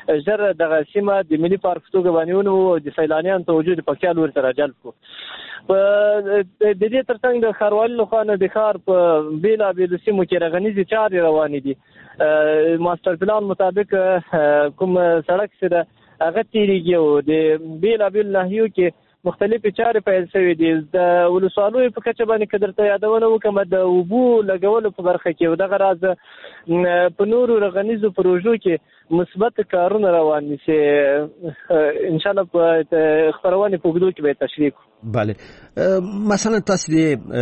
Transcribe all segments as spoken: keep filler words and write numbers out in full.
ژر دغه سیمه د ملي پارک په توګه باندې ونیو، د سیلانیانو توجه د پکتیا لوري ته راجلب کړو. په د دې ترڅنګ د ښاروالۍ لخوا نه د ښار په بېلابېلو سیمو کې رغنیزې چارې روانې دي. ماستر پلان مطابق کوم سړک چې ده هغه تېرېږي او د بېلابېلو ناحیو کې مختلفې چارې پیل شوې دي. د ولسوالیو په کچه باندې که درته یادونه وکړم، د اوبو لګولو په برخه کې او دغه راز په نورو رغنیزو پروژو کې مثبت کارونه روان دي چې انشاءالله په خپرونې په اوږدو کې به یې تشریح کړو. بله، مثلا تاسو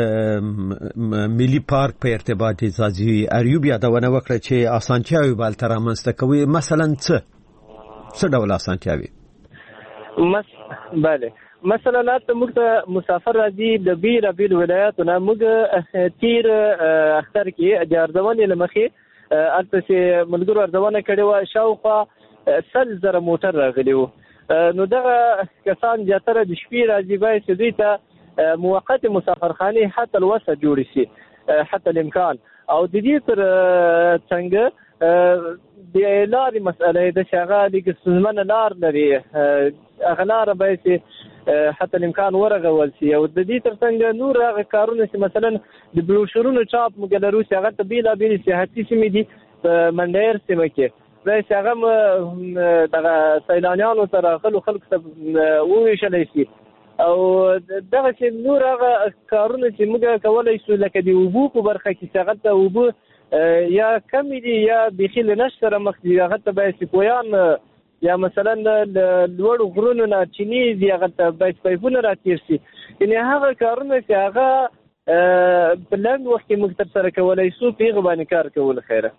د ملي پارک په ارتباط ځاځي ایوب یادونه وکړه چې اسانتیاوې به هلته رامنځته کوي. مثلا څه څه ډول اسانتیاوې؟ مس بله مثلا هلته موږ ته مسافر راځي د بېلابېلو ولایاتو نه. موږ تېر اختر کې د ارزونې له مخې هلته چې ملګرو ارزونه کړې وه شاوخوا سل زره موټر راغلي وو. نو دغه کسان زیاتره د شپې راځي، باید چې دوی ته موقت مسافرخانې حتی الوسع جوړې شي حتی الامکان. او د دې تر څنګه د لارې مسئله ده چې هغه لږ ستونزمنه لار لري، هغه لاره باید چې حتی الامکان ورغول شي. او د دې ترڅنګ نور هغه کارونه چې مثلا د بروشورونو چاپ موږ لرو چې هغه ته بېلابېلې سیاحتي سیمې دي په منډیر سیمه کې، باید چې هغه دغه سیلانیانو ته راغلو خلکو ته وویشلی شي. او دغه چې نور هغه کارونه چې موږ کولی شو لکه د اوبو په برخه کې چې هغه ته اوبه یا کمې دي یا بیخي له نشت سره مخ دي، هغه ته باید سیپویان یا مثلا د لوړو غرونو نه چیني دي، هغه ته باید پایپونه راتېر شي. یعنې هغه کارونه چې هغه په لنډ وخت کې موږ ترسره کولی شو، په هغه باندې کار کول خیره.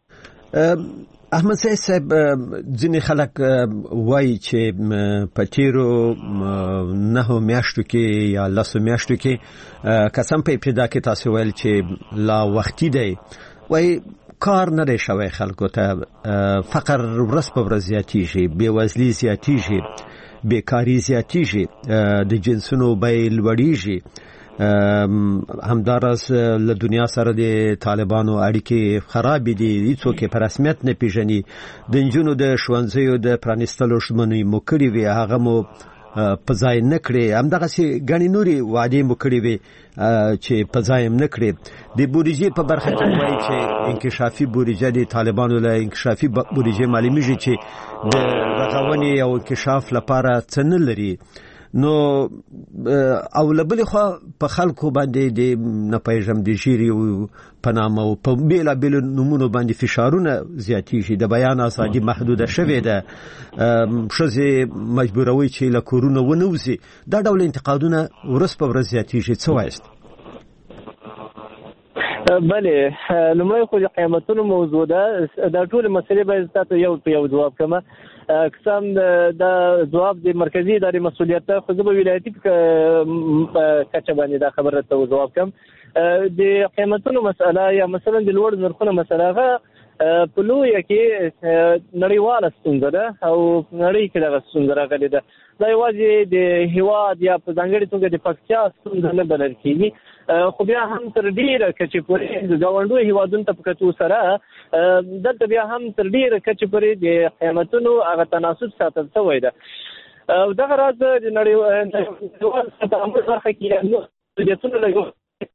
احمد سعید صاحب، ځینې خلک وایي چې په تیرو نهو میاشتو کې یا لسو میاشتو کې قسم په ابتدا کې تاسو ویل چې لا وختي دی، وایي کار نه دی شوی خلکو ته، فقر ورځ په ورځ زیاتېږي، بېوزلي زیاتېږي، بیکاري زیاتېږي، د جنسونو بیې لوړېږي، همداراز له دنیا سره د طالبانو اړیکې خراب دي، هیڅوک یې په رسمیت نه پیژني. د نجونو د ښوونځیو د پرانیستلو ژمنې مو کړې وې، هغه مو په ځای نه کړې. همدغسې ګڼې نورې وعدې مو کړې وې چې په ځای هم نه کړې. د بودیجې په برخه کې وایي چې انکشافي بودیجه د طالبانو له انکشافي بودیجې معلومیږي چې د رغونې او انکشاف لپاره څه نه لري. نو او لبلې خوا په خلکو باندې د نه پېژم د ژیري په نامه او په بېلابېلو نومونو باندې فشارونه زیاتېږي، د بیان ازادي محدوده شوې ده، ښځې مجبوروي چې له کورونو ونه وځي. دا ډول انتقادونه ورځ په ورځ زیاتېږي. څه وایست؟ بله، لومړی خو د قیامتونو موضوع ده. دا ټولې مسلې باید تاسو یو په یو ځواب کړم. قسم دا ځواب د مرکزي ادارې مسؤلیت ده، خو زه به ولایتي کچه باندې دا خبره ته ځواب کړم. د قیمتونو مسله یا مثلا د لوړ نرخونو مسله هغه په لویه کې نړیواله ستونزه ده او نړۍ کې دغه ستونزه راغلې ده. دا یوازې د هیواد یا په ځانګړې توګه د پکتیا ستونزه نه بلل کېږي، خو بیا هم تر ډېره کچې پورې د ګاونډیو هیوادونو ته په کتو سره دلته بیا هم تر ډېره کچې پورې د قیمتونو هغه تناسب ساتل شوی ده. او دغه راز د نړیوال تعامل برخه کې محدودیتونه لګول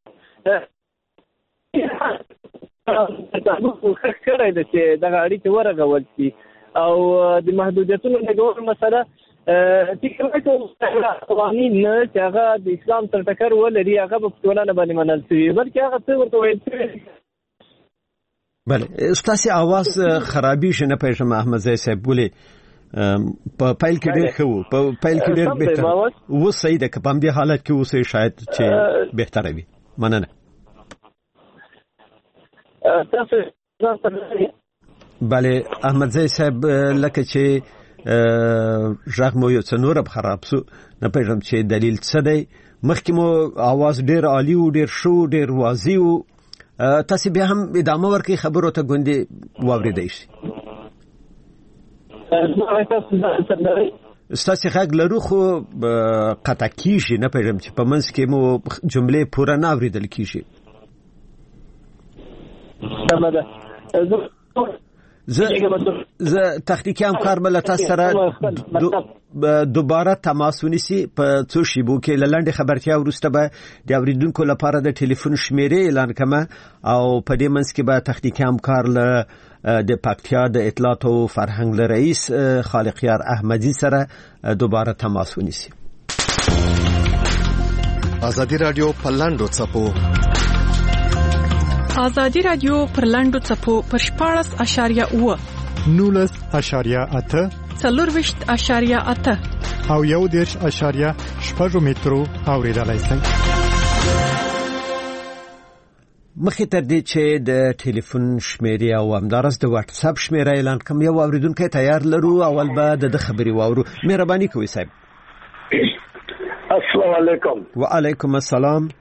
کړی ده چې دغه اړیکې ورغول شي. او د محدودیتونو لګول مسله قوانین نه چې هغه د اسلام تر ټکر ولري هغه به په ټولنه باندې منل شوي، بلکې هغه څه ورته ویل شوي. بله، ستاسې اواز خرابي شي، نه پوهېږم احمد ضیاء صاحب ولې په پیل کې ډېر ښه وو، په پیل کې ډېر بهتر اوس صحیح ده، که په همدې حالت کې اوسئ شاید چې بهتره وي. مننه. بله احمد ضیاء صاحب، لکه چې غږ مو یو څه نور خراب سو، نه پوهېږم چې دلیل څه دی. مخکې مو اواز ډېر عالي و، ډېر ښه و، ډېر واضح و. تاسې بیا هم ادامه ورکړئ خبرو ته، ګوندې واورېدی شي. ستاسې غږ لرو خو قطع کېږي، نه پوهېږم چې په منځ کې مو جملې پوره نه اورېدل کېږي. زه تخنیکی همکار بل تاسو سره دوباره تماس ونیسي په څو شیبو کې لاندې خبرتیا ورسته به د اوریدونکو لپاره د ټلیفون شمیرې اعلان کما او په دې منځ کې به تخنیکی همکار له د پکتیا د اطلاعات او فرهنګ له رئیس خالقیار احمدی سره دوباره تماس ونیسي. ازادي رادیو پلاندو چپو ازادي رادیو پرلاندو چپو پر شپاړس اشاریه اوه نولس اشاریه اته څلورویشت اشاریه اته او یو دېرش اشاریه شپږ مترو اوریدلای شئ. مخې تر دې چې د ټلیفون شمیرې او همدارس د واتس اپ شمیره اعلان کوم یو اوریدونکو تیار لرو اول به د خبري واورو. مهرباني کوئ صاحب. السلام علیکم. وعلیکم السلام.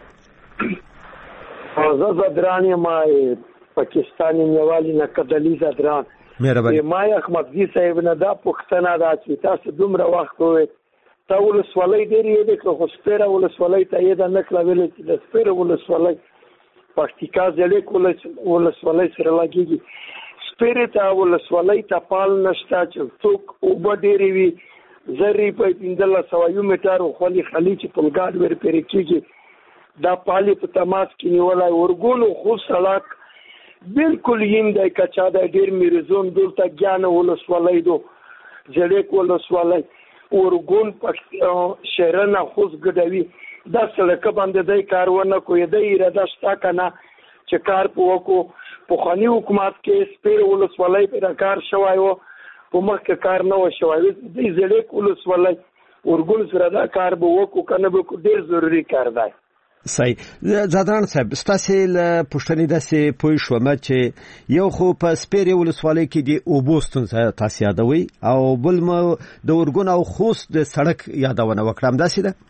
زه زدران ما پاکستانی نیوالی نه کدلی زدران. مهرباني. ما احمدزي صاحب نه دا پښتنه دا چې تاسو دومره وخت وې تا ولسوالۍ ډېرې دې که خو سپیره ولسوالۍ ته یې دا نکړه ویلې چې د سپیره ولسوالۍ پکتیکا ضلع ولسوالۍ سره لګېږي. سپیرې ته ولسوالۍ ته پال نشته چې څوک اوبه ډېرې وي زرې په پنځلس سوه یو میټر خولي خلي چې پلګاډ ورپېرې کېږي دا پالې په تماس کې نیولی ورګونو خو سړک بالکل یم دی که چا دی ډېر میرزون دلته ګیانه ولسوالۍ دو زړیک ولسوالۍ ورګون شهرنه خوست ګډوي دا سړکه باندې دی کار ونه کوي دی اراده شته که نه چې کار په وکړو. پخواني حکومت کې سپیر ولسوالۍ پرې کار شوی و په مخکې کار نه و شوی دی زړیک ولسوالۍ ورګون سره دا کار به وکړو که نه به وکړو ډېر ضروري کار دی. صحیح. زادران صاحب ستاسو له پښتنې داسې پوه شوم چې یو خو په سپیرې ولسوالۍ کې دی اوبو ستونزه تاسو یادوي او بل مو د ورګون او خوست د سړک یادونه وکړم داسې ده.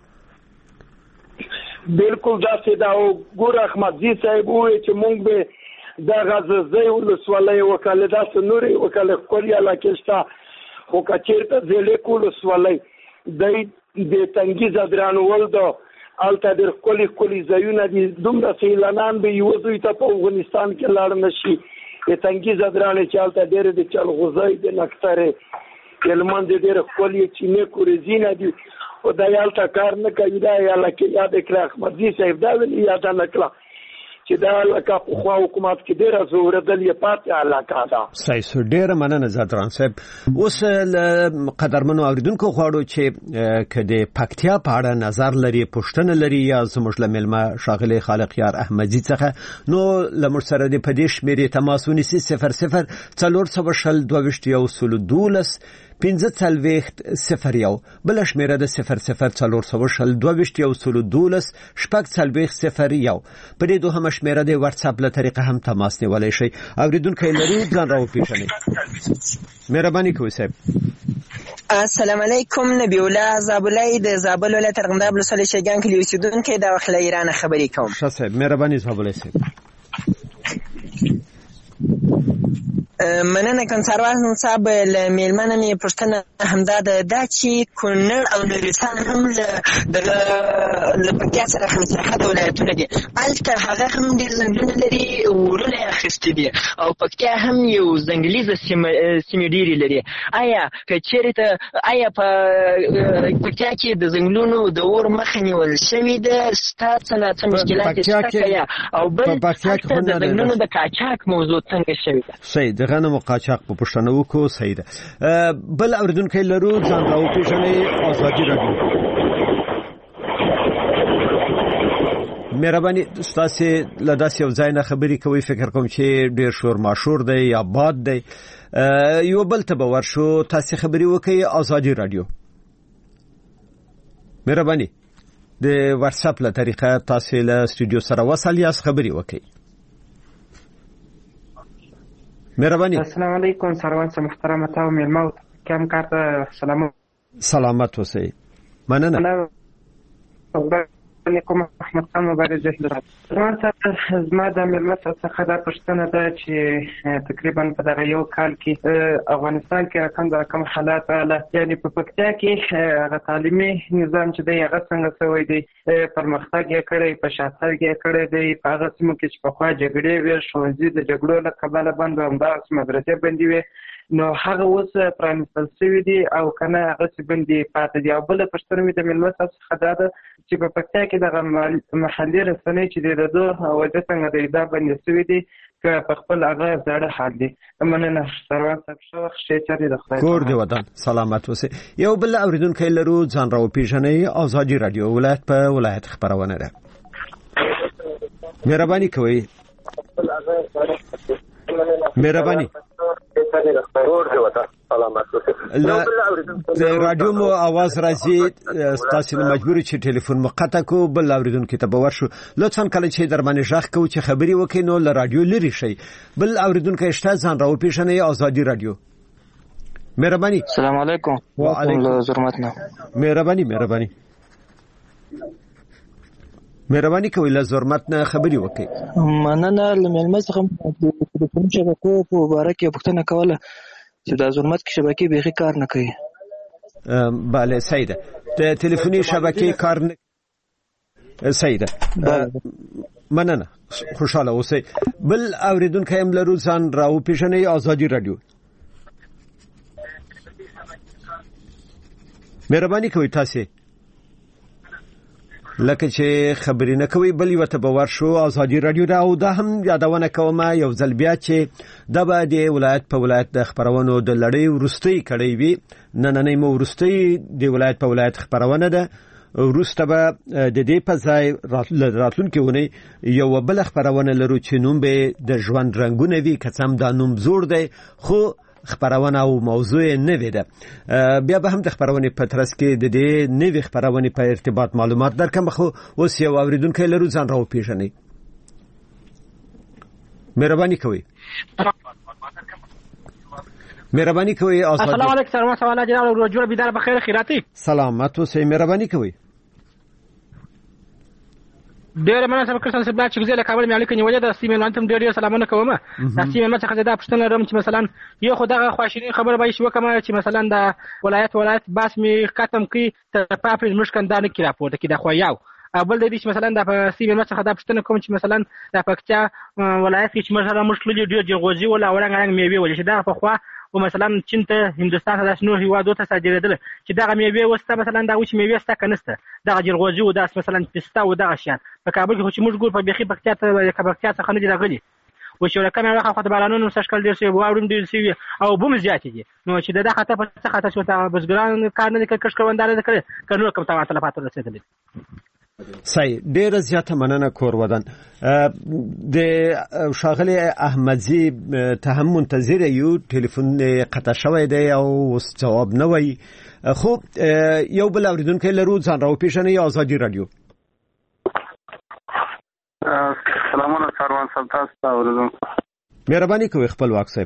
بالکل داسې دا او ګور احمدزي صاحب وایي چې مونږ به د غززۍ ولسوالۍ وکاله داسې نورې وکاله ښکلې علاقې شته خو که چېرته زړیک ولسوالۍ دی د تنګي زدرانول ده الته ډېر ښکلي ښکلي ځایونه دي دومره سیلانان به یوه زوی ته په افغانستان کې لاړ نه شي. د تنګي زدرانې چې هلته ډېرې د چلغوزۍ د نښترې هلمند ډېرې ښکلي چینې کورزینه دي خو دا یې هلته کار نه کوي. دا یې هلکه یاد کړه احمدزي صاحب دا ولې یاده نه کړه چې دا هلکه پخوا حکومت کې ډېره زورېدل یې پاتې هلکه ده. صحیح سو ډېره مننه زادران صاحب. اوس له قدرمنو اوریدونکو غواړو چې که د پکتیا په اړه نظر لري پوښتنه لري یا زموږ له مېلمه ښاغلی خالقیار احمدي څخه نو له موږ سره د په دې شمېرې تماس ونیسي صفر صفر څلور سوه شل دوه ویشت یو سلو دولس پنځه څلوېښت صفر یو بله شمېره د صفر صفر څلور سوه شل دوه ویشت یو سلو دولس شپږ څلوېښت صفر یو. په دې دوهمه شمېره د واتساپ له طریقه هم تماس نیولی شئ. اورېدونکی لرو ځان راوپېژنئ. مهرباني کوئ صاحب. السلام علیکم. نبی الله زابلای د زابل ولایت ارغنداب ولسوالۍ شیګان کلي اوسېدونکی د وخت له ایرانه خبرې کوم. ښه صاحب مهرباني زابلای صاحب. مننه کنسروان صاحب له میلمنه مې پوښتنه همدا ده دا چې کونړ او نورستان هم له پکتیا سره همسرحده ولایتونه دي هلته هغه هم ډېر ځنګلونه لري ورونه یې اخیستي دي او پکتیا هم یو ځنګلیزه سیمې ډېرې لري. آیا که چېرته آیا په پکتیا کې د ځنګلونو د اور مخه نیول شوې ده ستا څه نه څه مشکلات شته که یا او بل هلته د ځنګلونو د قاچاق موضوع څنګه شوې ده؟ صحیح د غنمو قاچاق په پوښتنه وکړو. صحیح ده. بل اورېدونکی لرو ځان راوپېژنئ. ازادي راډیو مهرباني ستاسې له داسې یو ځای نه خبرې کوئ فکر کوم چې ډېر شور ماشور دی یا باد دی یو بل ته به ورشو تاسې خبرې وکړئ. ازادي راډیو مهرباني د واتساپ له طریقه تاسې له سټوډیو سره وصل یاست خبرې وکړئ. مهرباني. السلام علیکم سروان صاحب محترم تاسو مېلمه کم کارته سلام سلامت اوسئ. مننه. کوم احمد خان مبارزه لري. نو زما د ملت څخه دا پوښتنه ده چې تقریبا په دغه یو کال کې افغانستان کې کوم د کوم حالات رااله، یعنی په پکتیا کې هغه تعلیمي نظام چې دی هغه څنګه شوی دی، پرمختګ یې کړی، په شاتګ یې کړی دی، په هغه سیمو کې چې پخوا جګړې وې، ښوونځي د جګړو له کبله بند وو، همدغسې مدرسې بندې وې، نو هغه اوس پرانیستل شوي دي او که نه هغسې بندې پاتې دي. او بله پوښتنه مې د مېلمه صاحب څخه دا ده چې په پکتیا کې دغه محلي رسنۍ چې دی د ده وضع څنګه دی، دا بندې شوي دي که په خپل هغه زاړه حال دي؟ مننه سروان صاحب، ښه وخت، ښې چارې د خدای کور دې ودان، سلامت اوسئ. یو بل اورېدونکی لرو، ځان راوپېژنئ. ازادي راډیو ولایت په ولایت خپرونه ده، مهرباني کوئ. مهرباني د رادیو مو आवाज راځي، تاسو نه مجبور چې ټلیفون مو قطع کو، بل اوریدونکو ته به ورشو. لطفا کله چې در باندې ژغ کوو چې خبري وکړي نو له رادیو لري شي. بل اوریدونکو شته، ځان راوپېژنئ. ازادي رادیو، مهرباني. السلام علیکم. وعلیکم زرمتنا. مهرباني مهرباني مهرباني کوئ، له زرمت نه خبري وکړئ. مننه. له مېلمه څخه د ټلیفوني شبکو په باره کې پوښتنه کوله چې د زرمت کې شبکې بیخي کار نه کوي. بله صحیح ده، د ټلیفوني شبکې کار نه صحیح ده. مننه، خوشاله اوسئ. بل اوریدونکی هم لرو، ځان راوپېژنئ. ازادي راډیو، مهرباني کوئ. تاسې لکه چې خبرې نه کوي، بل یو ته به ورشو. ازادي راډیو ده، او دا هم یادونه کوم یو ځل بیا چې دا به د ولایت په ولایت د خپرونو د لړۍ وروستۍ کړۍ وي. نننۍ مو وروستۍ د ولایت په ولایت خپرونه ده. وروسته به د دې په ځای راتلونکې اونۍ یو بل خپرونه لرو چې نوم به د ژوند رنګونه وي، که څه هم دا نوم زوړ دی خو خبرونه او موضوع نوې ده. بیا به هم د خبرونې په ترڅ کې د دې نوې خبرونې په ارتباط معلومات درکم. خو اوس یو اوریدونکی لرو، ځان راوپېژنئ. مهرباني کوئ. مهرباني کوئ. السلام علیکم. سلام سواله جناب رجوع بیدار بخیر خیراتی. سلامت اوسئ. مهرباني کوئ. ډېر مننه سم کړم چې بل چې ګزله کابل مې اړیکه نیولې ده. سیمه لانتم ډېر ډېر سلامونه کوم. د سیمه څخه دا پښتنه لرم چې مثلا یو خدای خواشینی خبر به شي وکم چې مثلا د ولایت ولایت باس می ختم کی تر پاپل مشکندانه کی راپورته کی د خو یو اول د دې چې مثلا د سیمه څخه دا پښتنه کوم چې مثلا د پکتیا ولایت کې چې مثلا مشکل ډېر جغوزي ولا اورنګ رنګ میوي ولې چې دا په خو او مثلا چین ته هندستان ته داس نور هیوادو ته صادریدل چې دغه میوه وسته مثلا دا وچ میوه ستا کنسته دغه جرغوزي او داس مثلا پستا او دغه شان په کابل کې چې موږ ګور په بيخي پکتیا ته کبکتیا څخه نه دی راغلي و چې ورکه مې راخه خو بارانونو سشکل ډیر شي واورم ډیر شي او بوم زیات دي نو چې دغه خطر په څه خطر شو ته بزګران کار نه کړ کړوندار نه کړ کنو کوم ته تلفات رسیدل. صحیح، ډیر زیاته مننه کور ودان. د شاغلی احمدزی ته هم منتظر یو، ټلیفون قطع شوی دی او اوس جواب نه وایي. خو یو بل اوریدونکی لرو، ځان راوپېژنئ. ازادي راډیو. سلامونه سروان صاحب، تاسو ته اوریدم. مهرباني کوئ خپلواک صاحب.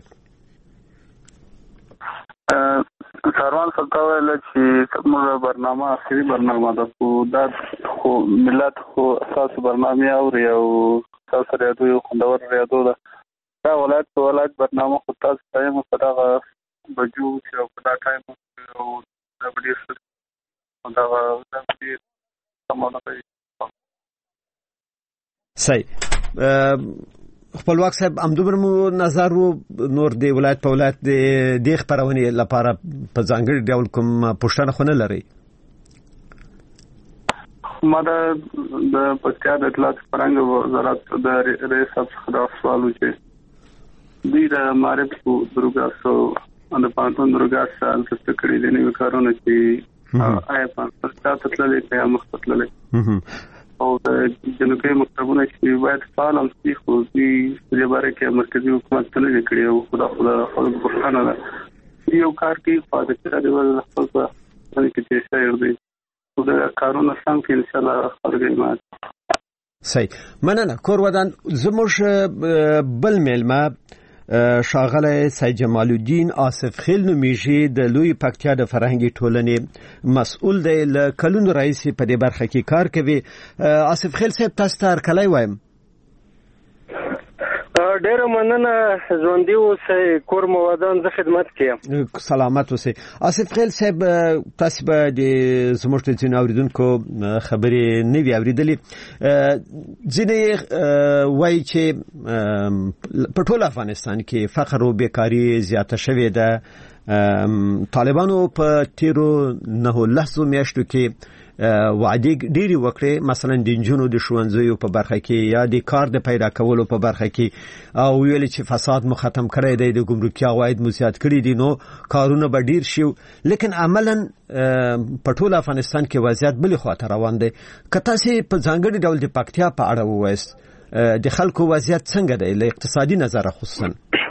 سروان صاحب ته ویل چې موږ برنامه اخري برنامه ده خو دا خو ملت خو اساس برنامه اوري او تاسو ریاضو یو خوندور ریاضو ده. دا ولایت په ولایت برنامه خو تاسو ته یې په دغه بجو چې په دا ټایم او دا بډیر دا دا بډیر سمونه کوي. صحیح خپلواک صاحب، همدومره مو نظر و نور دی ولایت په ولایت د خبرونې لپاره په ځانګړي ډول کوم پوښتنه خو نه لري؟ ما د پکتیا د اطلاعات فرهنګ وزارت د رئیس صاحب څخه دا سوال و چې دوی د معرف په دروګاسو د پانتون دروګاس الفست کړي دي نو کارونه چې آیا په تاسو تللې په مختصلې او د جنوبي مکتبونو چې باید فعال هم شي خو دې په باره کې مرکزي حکومت ته نه کړی او خدا خدا خلک پښتانه ده یو کار کې فاده کړی دی ول خپل په کې چې شایر دی او دا کارونه څنګه ان شاء الله خلک مات. صحیح، مننه کور ودان. زموږ بل میلمه ښاغلی سید جمال الدین آصف خیل نومیږي د لوی پکتیا د فرهنګي ټولنې مسؤل دی له کلونو راهیسې په دې برخه کې کار کوي. آصف خیل صاحب تاسو ته هرکلی وایم. ډیره مننه، ژوندي اوسئ، کور مو ودان، زه خدمت کوم. سلامت اوسئ. آصف خیل صاحب تاسو به د زموږ د ځینو اورېدونکو خبرې نه وي اورېدلې. ځینې وایي چې په ټول افغانستان کې فقر او بیکاري زیاته شوې ده. طالبانو په تیرو نهو لسو میاشتو کې وعدې ډېرې وکړې، مثلا د نجونو د ښوونځیو په برخه کې یا د کار د پیدا کولو په برخه کې، او ویل چې فساد مو ختم کړی دی، د ګمرکي عواید مو زیات کړي دي، نو کارونه به ډېر شي. لیکن عملا په ټول افغانستان کې وضعیت بلې خواته روان دی. که تاسې په ځانګړي ډول د پکتیا په اړه ووایاست، د خلکو وضعیت څنګه دی له اقتصادي نظره خصوصا؟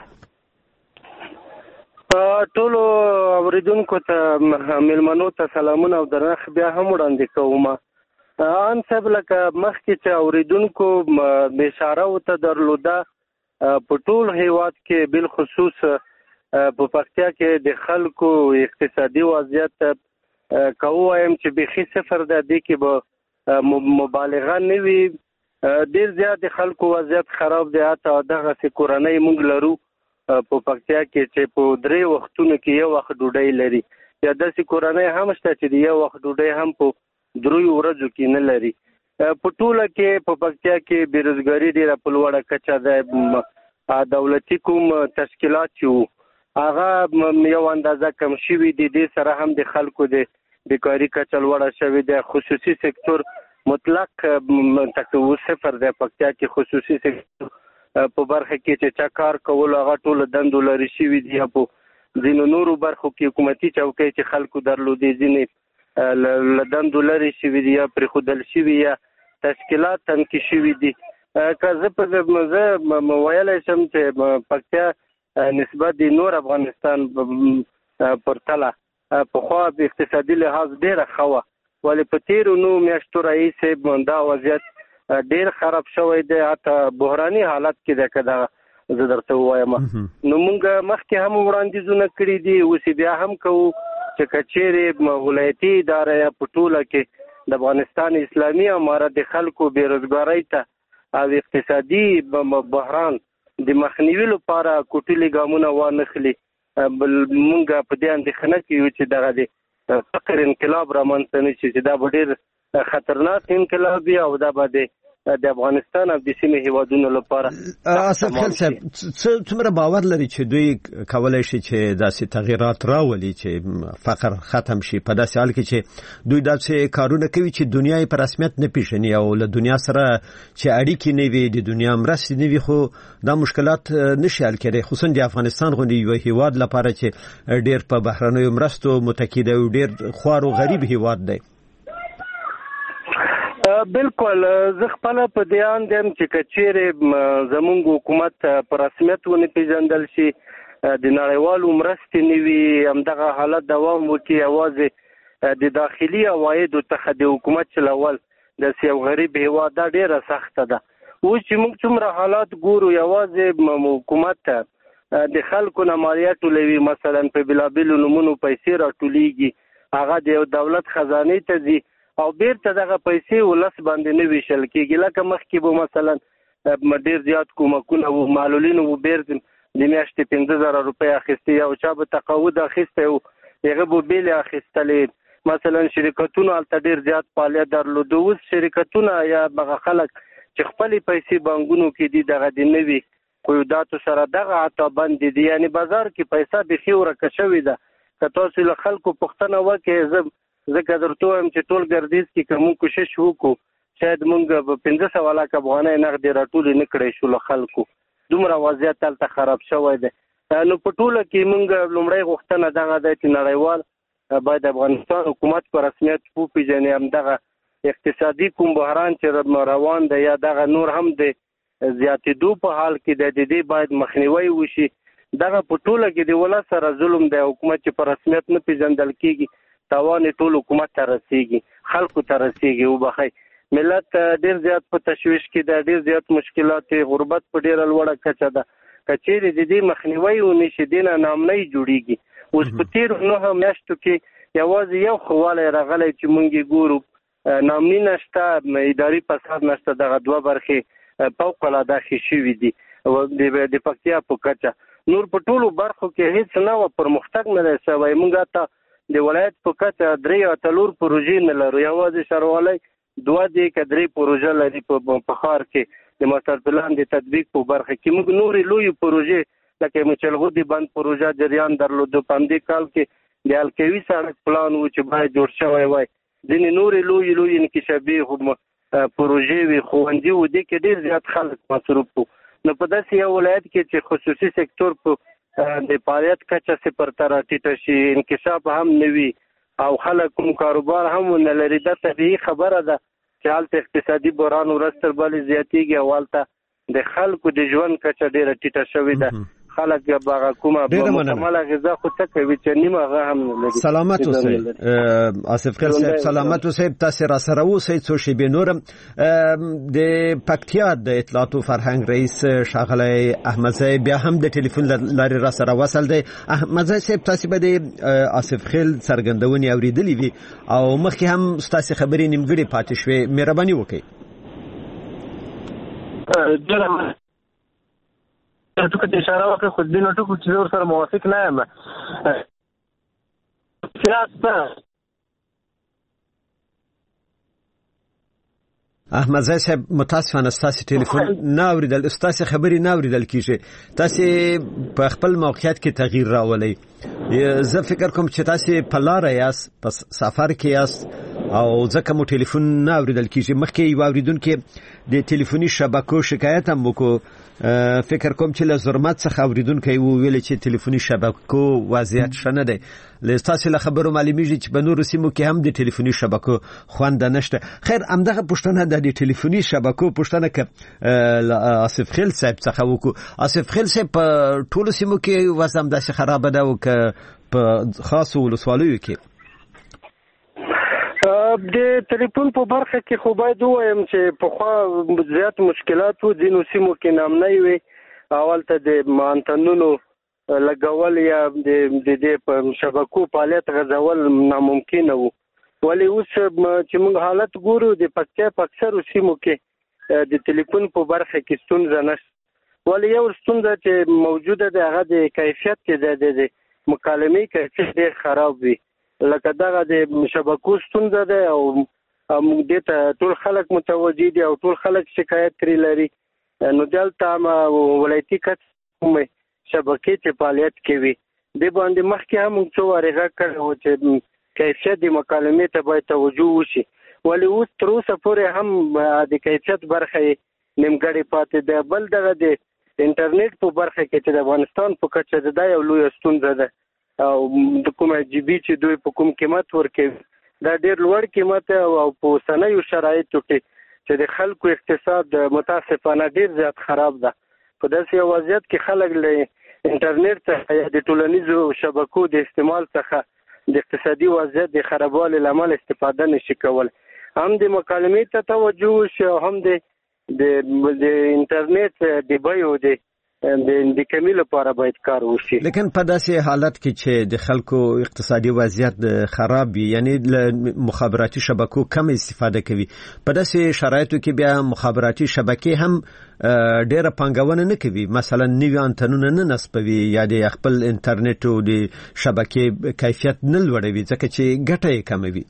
ټولو اوریدونکو ته میلمنو ته سلامونه او درنښت بیا هم وړاندې کوم. ان صاحب لکه مخکې چې اوریدونکو اشاره ورته درلوده، په ټول هیواد کې بالخصوص په پکتیا کې د خلکو اقتصادي وضعیت که ووایم چې بیخي صفر ده، دې کې به مبالغه نه وي. ډېر زیات د خلکو وضعیت خراب دی. حتی دغسې کورنۍ موږ لرو په پکتیا کې چې په درې وختونو کې یو وخت ډوډۍ لري، یا داسې کورنۍ هم شته چې د یو وخت ډوډۍ هم په دریو ورځو کې نه لري. په ټوله کې په پکتیا کې بېروزګاري ډېره په لوړه کچه ده. دولتي کوم تشکیلات چې وو هغه یو اندازه کم شوي دي، دې سره هم د خلکو د بیکاري کچه لوړه شوې ده. خصوصي سکتور مطلق صفر دی پکتیا کې. خصوصي سکتور په برخه کې چې چا کار کول هغه ټول دندو لري شوي دي. په ځینو نورو برخو کې حکومتي چوکۍ چې خلکو درلودې ځینې له دندو لري شوي دي یا پرېښودل شوي یا تشکیلات تنکي شوي دي. که زه په زه ویلی شم چې پکتیا نسبت د نور افغانستان پرتله پخوا په اقتصادي لحاظ ډېره ښه وه، ولې په تېرو نو میاشتو راهیسې دا وضعیت ډیر خراب شوی دی. حتی بحراني حالت کې ده که دغه زه درته ووایم. نو موږ مخکې هم وړاندیزونه کړي دي، اوس بیا هم کوو چې که چیرې ولایتي اداره یا په ټوله کې د افغانستان اسلامي امارت د خلکو بېروزګارۍ ته او اقتصادي بحران د مخنیوي لپاره کوټلي ګامونه وانخلي، بل موږ په دې اندېښنه کې یو چې دغه د فقر انقلاب رامنځته نه شي، چې دا به ډېر خطرناک انقلاب وي او دا به د د افغانستان او د سیمې هیوادونو لپاره. آصف خیل صاحب څومره باور لري چې دوی کولی شي چې داسې تغییرات راولي چې فقر ختم شي، په داسې حال کې چې دوی داسې کارونه کوي چې دنیا یې په رسمیت نه پیژني او له دنیا سره چې اړیکې نه وي، د دنیا مرستې نه وي، خو دا مشکلات نشي حل کېدی، خصوصا د افغانستان غوندې یو هیواد لپاره چې ډېر په بهرنیو مرستو متکی دی او ډېر خوار او غریب هیواد دی. بالکل، زه خپله په دې اند یم چې که چیرې زموږ حکومت په رسمیت ونه پیژندل شي، د نړیوالو مرستې نه وي، همدغه حالت دوام وکړي، یوازې د داخلي عوایدو څخه د حکومت چلول داسې یو غریب هیواد دا ډېره سخته ده. اوس چې موږ څومره حالات ګورو، یوازې حکومت ته د خلکو نه مالیه ټولوي، مثلا په بېلابېلو نومونو پیسې راټولېږي، هغه د یو دولت خزانې ته ځي او بیرته دغه پیسې ولس باندې نه ویشل کېږي. لکه مخکې به مثلا ډېر زیات کومکونه وو، معلولینو به بیرته د میاشتې پنځه زره روپۍ اخیستې، یو چا به تقاعد اخیستی و هغه به بیلې اخیستلې. مثلا شرکتونو هلته ډېر زیات فعالیت درلوده. اوس شرکتونه یا هغه خلک چې خپلې پیسې بانکونو کې دي دغه د نوي قیوداتو سره دغه عطا بندې دي، یعنې بازار کې پیسه بیخي ورکه شوې ده. که تاسو له خلکو پوښتنه وکړئ، زه ځکه درته وایم چې ټول ګردیز کې که موږ کوشش وکړو شاید موږ به پنځه سوه لکه افغانۍ نغدې راټولې نه کړی شو له خلکو، دومره وضعیت هلته خراب شوی دی. نو په ټوله کې موږ لومړی غوښتنه دغه دی چې نړیوال باید افغانستان حکومت په رسمیت وپېژني، همدغه اقتصادي کوم بحران چې روان دی یا دغه نور هم د زیاتېدو په حال کې دی، د دې باید مخنیوی وشي. دغه په ټوله کې د ولس سره ظلم دی. حکومت چې په رسمیت نه پېژندل کېږي، تاوان ټول حکومت ته رسیږي، خلکو ته رسیږي. وبخئ، ملت ډېر زیات په تشویش کې دی، ډېر زیات مشکلات، غربت په ډېره لوړه کچه ده. کچېرې د دې مخنیوي ونشي دینه نامنۍ جوړیږي. اوس په تیر نهه میاشتو کې یوازې یو خواله راغلی چې مونږ ګورو نامني نشته اداري فساد نشته. دغه دوه برخې فوق العاده ښې شوي دي د پکتیا په کچه. نور په ټولو برخو کې هیڅ نه و پرمختګ نه دی شوی. مونږ ته د ولایت په کچه درې یا څلور پروژې نه لرو. یوازې ښاروالۍ دوه دې که درې پروژه لري په ښار کې د ماستر پلان د تطبیق په برخه کې. موږ نورې لویې پروژې لکه مچلغودي بند پروژه جریان درلودو. په همدې کال کې د الکوي سړک پلان و چې باید جوړ شوی وای. ځینې نورې لویې لویې انکشافي پروژې وي ښوونځي و دې کې ډېر زیات خلک مصروف وو. نو په داسې یو ولایت کې چې خصوصي سکتور په د فعالیت کچه صفر ته راټیټه شي انکشاف هم نه وي او خلک کوم کاروبار هم ونه لري دا طبیعي خبره ده چې هلته اقتصادي بحران ورځ تر بلې زیاتېږي او هلته د خلکو د ژوند کچه ډېره ټیټه شوې ده. خلک به کومه مکمله غذا خو څه کوي چې نیمه هغه هم نه لري. سلامت اوسئ آصف خیل صاحب. سلامت اوسئ. تاسو را سره اوسئ څو شېبې نورم د پکتیا د اطلاعات او فرهنګ رئیس ښاغلی احمدزی بیا هم د ټلیفون لارې را سره وصل دی. احمدزی صاحب تاسو به د آصف خیل څرګندونې اورېدلې وي او مخکې هم ستاسو خبرې نیمګړې پاتې شوې. مهرباني وکړئ. ټکو ته اشاره وکړه خو دې نو ټکو چې زه سره موافق نه یم. احمدزی صاحب متاسفانه ستاسو ټلیفون نه اورېدل ستاسو خبرې نه اورېدل کیږي. تاسو په خپل موقعیت کې تغییر راولئ. زه فکر کوم چې تاسو په لاره یاست په سفر کې یاست او ځکه مو ټلیفون نه اورېدل کیږي. مخکې یو اورېدونکي د ټلیفوني شبکو شکایت هم وکړو. فکر کوم چې له زرمت څخه اورېدونکی وویل چې ټلیفوني شبکو وضعیت ښه نه دی. له ستاسو له خبرو معلومیږي چې په نورو سیمو کې هم د ټلیفوني شبکو خوند نشته. خیر همدغه پوښتنه د ټلیفوني شبکو پوښتنه که آصف خیل صاحب څخه وکړو. آصف خیل صاحب په ټولو سیمو کې وضع همداسې خرابه ده او که په خاصو ولسوالیو کې؟ د ټلیفون په برخه کې خو باید ووایم چې پخوا زیات مشکلات وو. ځینو سیمو کې نامنۍ وي. اولته د انتنونو لګول یا د دې په شبکو فعالیت غځول ناممکنه وو. ولې اوس چې موږ حالت ګورو د پکتیا په اکثرو سیمو کې د ټلیفون په برخه کې ستونزه نشته. ولې یو ستونزه چې موجوده ده هغه د کیفیت کې د مکالمې کیفیت ډېر خراب وي. لکه دغه د شبکو ستونزه ده او موږ دې ته ټول خلک متوجه دي او ټول خلک شکایت کړی لري. نو دلته ولایتي کچه کومې شبکې چې فعالیت کوي دې باندې مخکې هم موږ څو وارې غږ کړی و چې کیفیت د مکالمې ته باید توجه وشي. ولې اوس تر اوسه پورې هم د کیفیت برخه نیمګړې پاتې ده. بل دغه د انټرنیټ په برخه کې چې د افغانستان په کچه دا یو لویه ستونزه ده او د کومه جی بي چې دوی په کوم قیمت ورکوي دا ډېر لوړ قیمت او په اوسنیو شرایطو کې چې د خلکو اقتصاد متاسفانه ډېر زیات خراب ده. په داسې یو وضعیت کې خلک له انټرنیټ څخه یا د ټولنیزو شبکو د استعمال څخه د اقتصادي وضعیت د خرابوالي له امله استفاده نشي کول. هم د مکالمې ته توجه وشي او هم د د انټرنیټ د بیو د د کمی لپاره باید کار وشي. لیکن په داسې حالت کې چې د خلکو اقتصادي وضعیت خراب وي یعنی له مخابراتي شبکو کم استفاده کوي په داسې شرایطو کې بیا مخابراتي شبکې هم ډېره پانګونه نه کوي. مثلا نوي انتنونه نه نصبوي یا د خپل انټرنیټ او د شبکې کیفیت نه لوړوي ځکه چې ګټه یې کموي.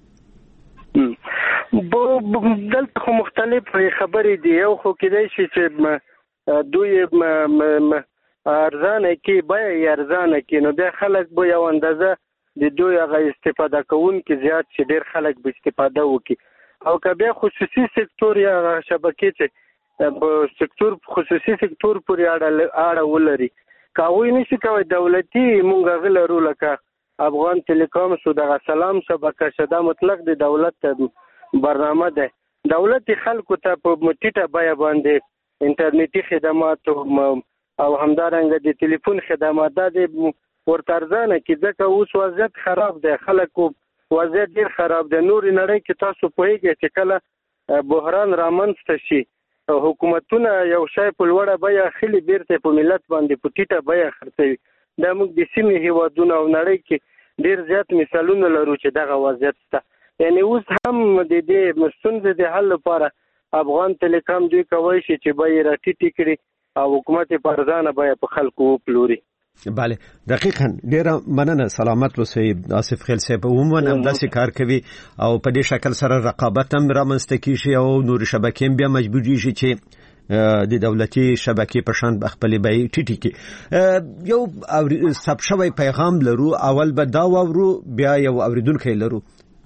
دلته خو مختلف خبرې دي. یو خو کېدای شي چې دوی ارزانه کې بیا یې ارزانه کې نو بیا خلک به یو اندازه د دوی هغه استفاده کوونکي زیات چې ډېر خلک به استفاده وکړي. او که بیا خصوصي سکتور یا شبکې چې په سکتور خصوصي سکتور پورې اړه ولري که هغوی نشي کولی دولتي مونږ هغه لرو لکه افغان ټلیکام شو دغه سلام شبکه شو دا مطلق د دولت برنامه ده. دولت خلکو ته په ټیټه بیه باندې انټرنیټي خدمات او همدارنګه د ټلیفون خدمات دا د ورته ارزانه کې ځکه اوس وضعیت خراب دی. خلکو وضعیت ډېر خراب دی. نورې نړۍ کې تاسو پوهېږئ چې کله بحران رامنځته شي حکومتونه یو شی په لوړه بیه خلی بیرته په ملت باندې په ټیټه بیه خرڅوي. دا موږ د سیمې هیوادونه او نړۍ کې ډیر زیات مثالونه لرو چې دغه وضعیت شته. یعنی اوس هم د دې ستونزې د حل لپاره افغان ټیلیکام دوی کولی شي چې بیې راټیټې کړي او حکومت یې په ارزانه بیه په خلکو وپلوري. بله دقیقاً ډیره مننه. سلامت اوسئ آصف خیل صاحب. عموما هم داسې کار کوي او په دې شکل سره رقابت هم رامنځته کیږي او نور شبکې هم بیا مجبوریږي چې د دولتي شبکې په شان خپلې بیې ټیټې کړي. یو ثبت شوی پیغام لرو، اول به دا واورو بیا یو اوریدونکی لرو.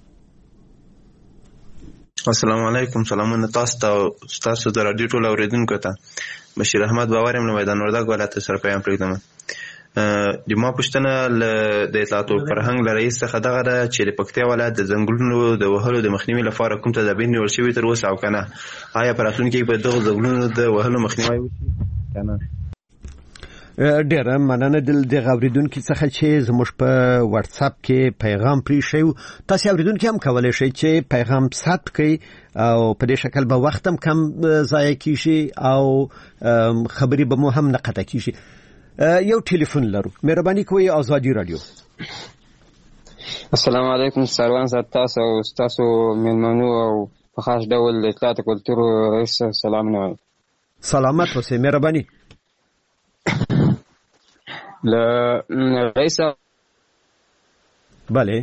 السلام علیکم. سلامونه تاسو ته تاسو د رادیو ټول اوریدونکو ته. بشیر احمد باور یم له میدان وردګ ولایت سره پیغام پرېږدم. د ما پوښتنه د اطلاعات او فرهنګ له رئیس څخه دغه ده چې د پکتیا ولایت د ځنګلونو د وهلو د مخنیوي لپاره کوم تدابیر نیول شوي تر اوسه او که نه؟ آیا په راتلونکي کې به دغو ځنګلونو د وهلو مخنیوی وشي که نه؟ ډیره مننه د اوریدونکو څخه چې زموږ په واتس اپ کې پیغام پریښی. تاسو اوریدونکو هم کولای شئ چې پیغام ثبت کړئ او په دې شکل به وخت هم کم ضایع کیږي او خبرې به مو هم نه قطع کیږي. یو ټلیفون لرو. مهرباني کوئ آزادی رادیو. السلام علیکم. سروان صاحب تاسو او تاسو مېلمنو او په خاص ډول د اطلاعات کلتور رئیس سلام نه. سلامت اوسئ. مهرباني. ل رئیس بله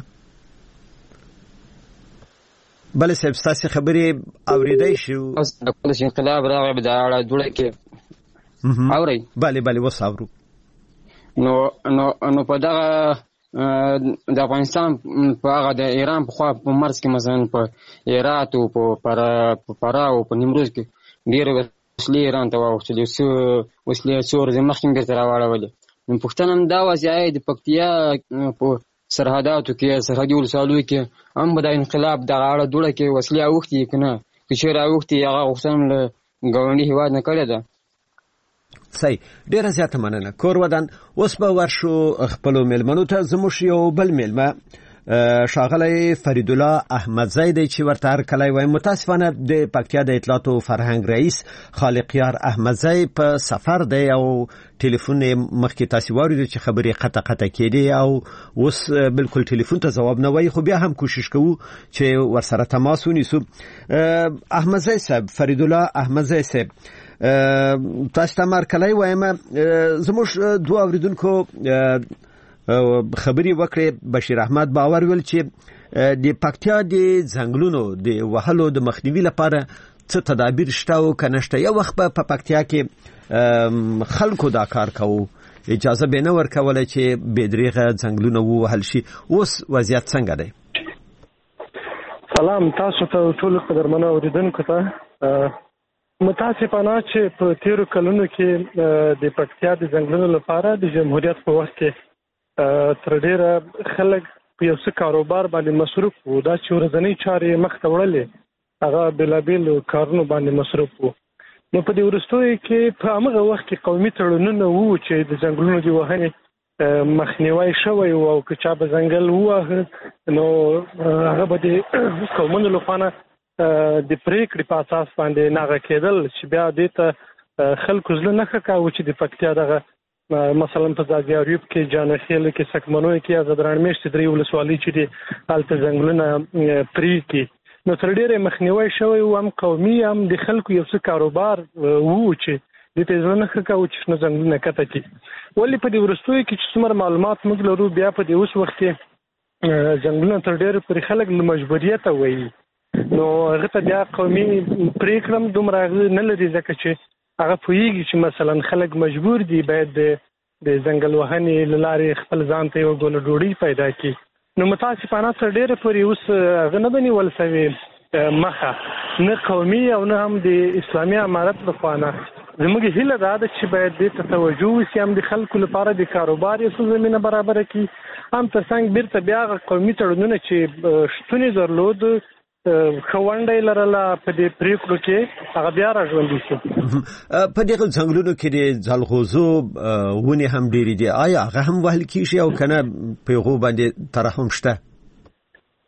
بله صاحب تاسو خبرې اوریدای شو. د کولش انقلاب راغی د اړه جوړه کې اوري. بله بله وساورو. نو نو نو په دغه د افغانستان په هغه د ایران په خوا په مرز کې مثلا په هرات او په فراه او په نیمروز کې ډېرې وسلې ایران ته واوښتلې، څو وسلې څو ورځې مخکې بېرته راواړولې. نو پوښتنه هم دا وه چې آیا د پکتیا په سرحداتو کې سرحدي ولسوالیو کې هم به د انقلاب دغه اړه دوړه کې وسلې اوښتي که نه؟ که چېرې اوښتي هغه غوښتنه هم له ګاونډي هېواد نه کړې ده. صحیح. ډیره زیاته مننه. کور ودان. اوس به ورشو خپلو میلمنو ته. زموږ یو بل میلمه ښاغلی فرید الله احمدزی دی چې ورته هر کلی وایم. متاسفانه د پکتیا د اطلاعات او فرهنګ رئیس خالقیار احمدزی په سفر دی او ټلیفون مخکې تاسو واورئ چې خبرې قطع قطع کېدې او اوس بالکل ټلیفون ته ځواب نه وایي، خو بیا هم کوشش کوو چې ورسره تماس ونیسو. احمدزی صاحب، فرید الله احمدزی صاحب، تاسو ته هر کلی وایم. زموږ دوه اوریدونکو خبرې وکړې. بشیر احمد باور ویل چې د پکتیا د ځنګلونو د وهلو د مخنیوي لپاره څه تدابیر شته او که نشته. یو وخت په پکتیا کې خلکو دا کار کوو، اجازه به نه ورکوله چې بې دریغه ځنګلونه ووهل شي. اوس وضعیت څنګه دی؟ سلام تاسو ته ټول قدرمنو اوریدونکو ته. متاسفانه چې په تیرو کلونو کې د پکتیا د ځنګلونو لپاره د جمهوریت په وخت کې تر ډیره خلک په یو څه کاروبار باندې مصروف وو. دا چې ورځنۍ چارې مخ ته وړلې هغه بېلابېلو کارونو باندې مصروف وو. نو په دې وروستیو کې په همغه وخت کې قومي تړونونه وو چې د ځنګلونو د وهنې مخنیوی شوی و او که چا به ځنګل وواهه نو هغه به د قومونو لخوا نه د پرېکړې په اساس باندې ناغه کېدل چې بیا دې ته خلکو زړه نه ښه کاوه چې د پکتیا دغه مثلا په زاګیاریوب کې، جانخیل کې، سکمنوی کې، آزادران میشتې درې ولسوالۍ چې دي هلته ځنګلونه پرې کړي. نو تر ډېره مخنیوی شوی و، هم قومي هم د خلکو یو څه کاروبار وو چې دې ته زړه نه ښه کاوه چې شنه ځنګلونه قطع کړي. ولې په دې وروستیو کې چې څومره معلومات موږ لرو بیا په دې اوس وخت کې ځنګلونه تر ډېره پورې خلک له مجبوریته وایي. نو هغه ته بیا قومي پرېکړه هم دومره هغه نه لري ځکه چې هغه پوهیږي چې مثلا خلک مجبور دي باید د ځنګل وهنې له لارې خپل ځان ته یوه ګوله ډوډۍ پیدا کړي. نو متاسفانه تر ډېره پورې اوس هغه نه ده نیول سوې مخه، نه قومي او نه هم د اسلامي امارت لخوا نه. زموږ هیله دا ده چې باید دې ته توجه وشي، هم د خلکو لپاره د کاروبار یو څه زمینه برابره کړي، هم تر څنګ بیرته بیا هغه قومي تړونونه چې شتون یې درلود ښه ونډه یې لرله په دې پرېکړو کې هغه بیا را ژوندي شي. په دغه ځنګلونو کې د ځلغوزو ونې هم ډېرې دي، آیا هغه هم وهل کېږي او که نه په هغو باندې ترحم شته؟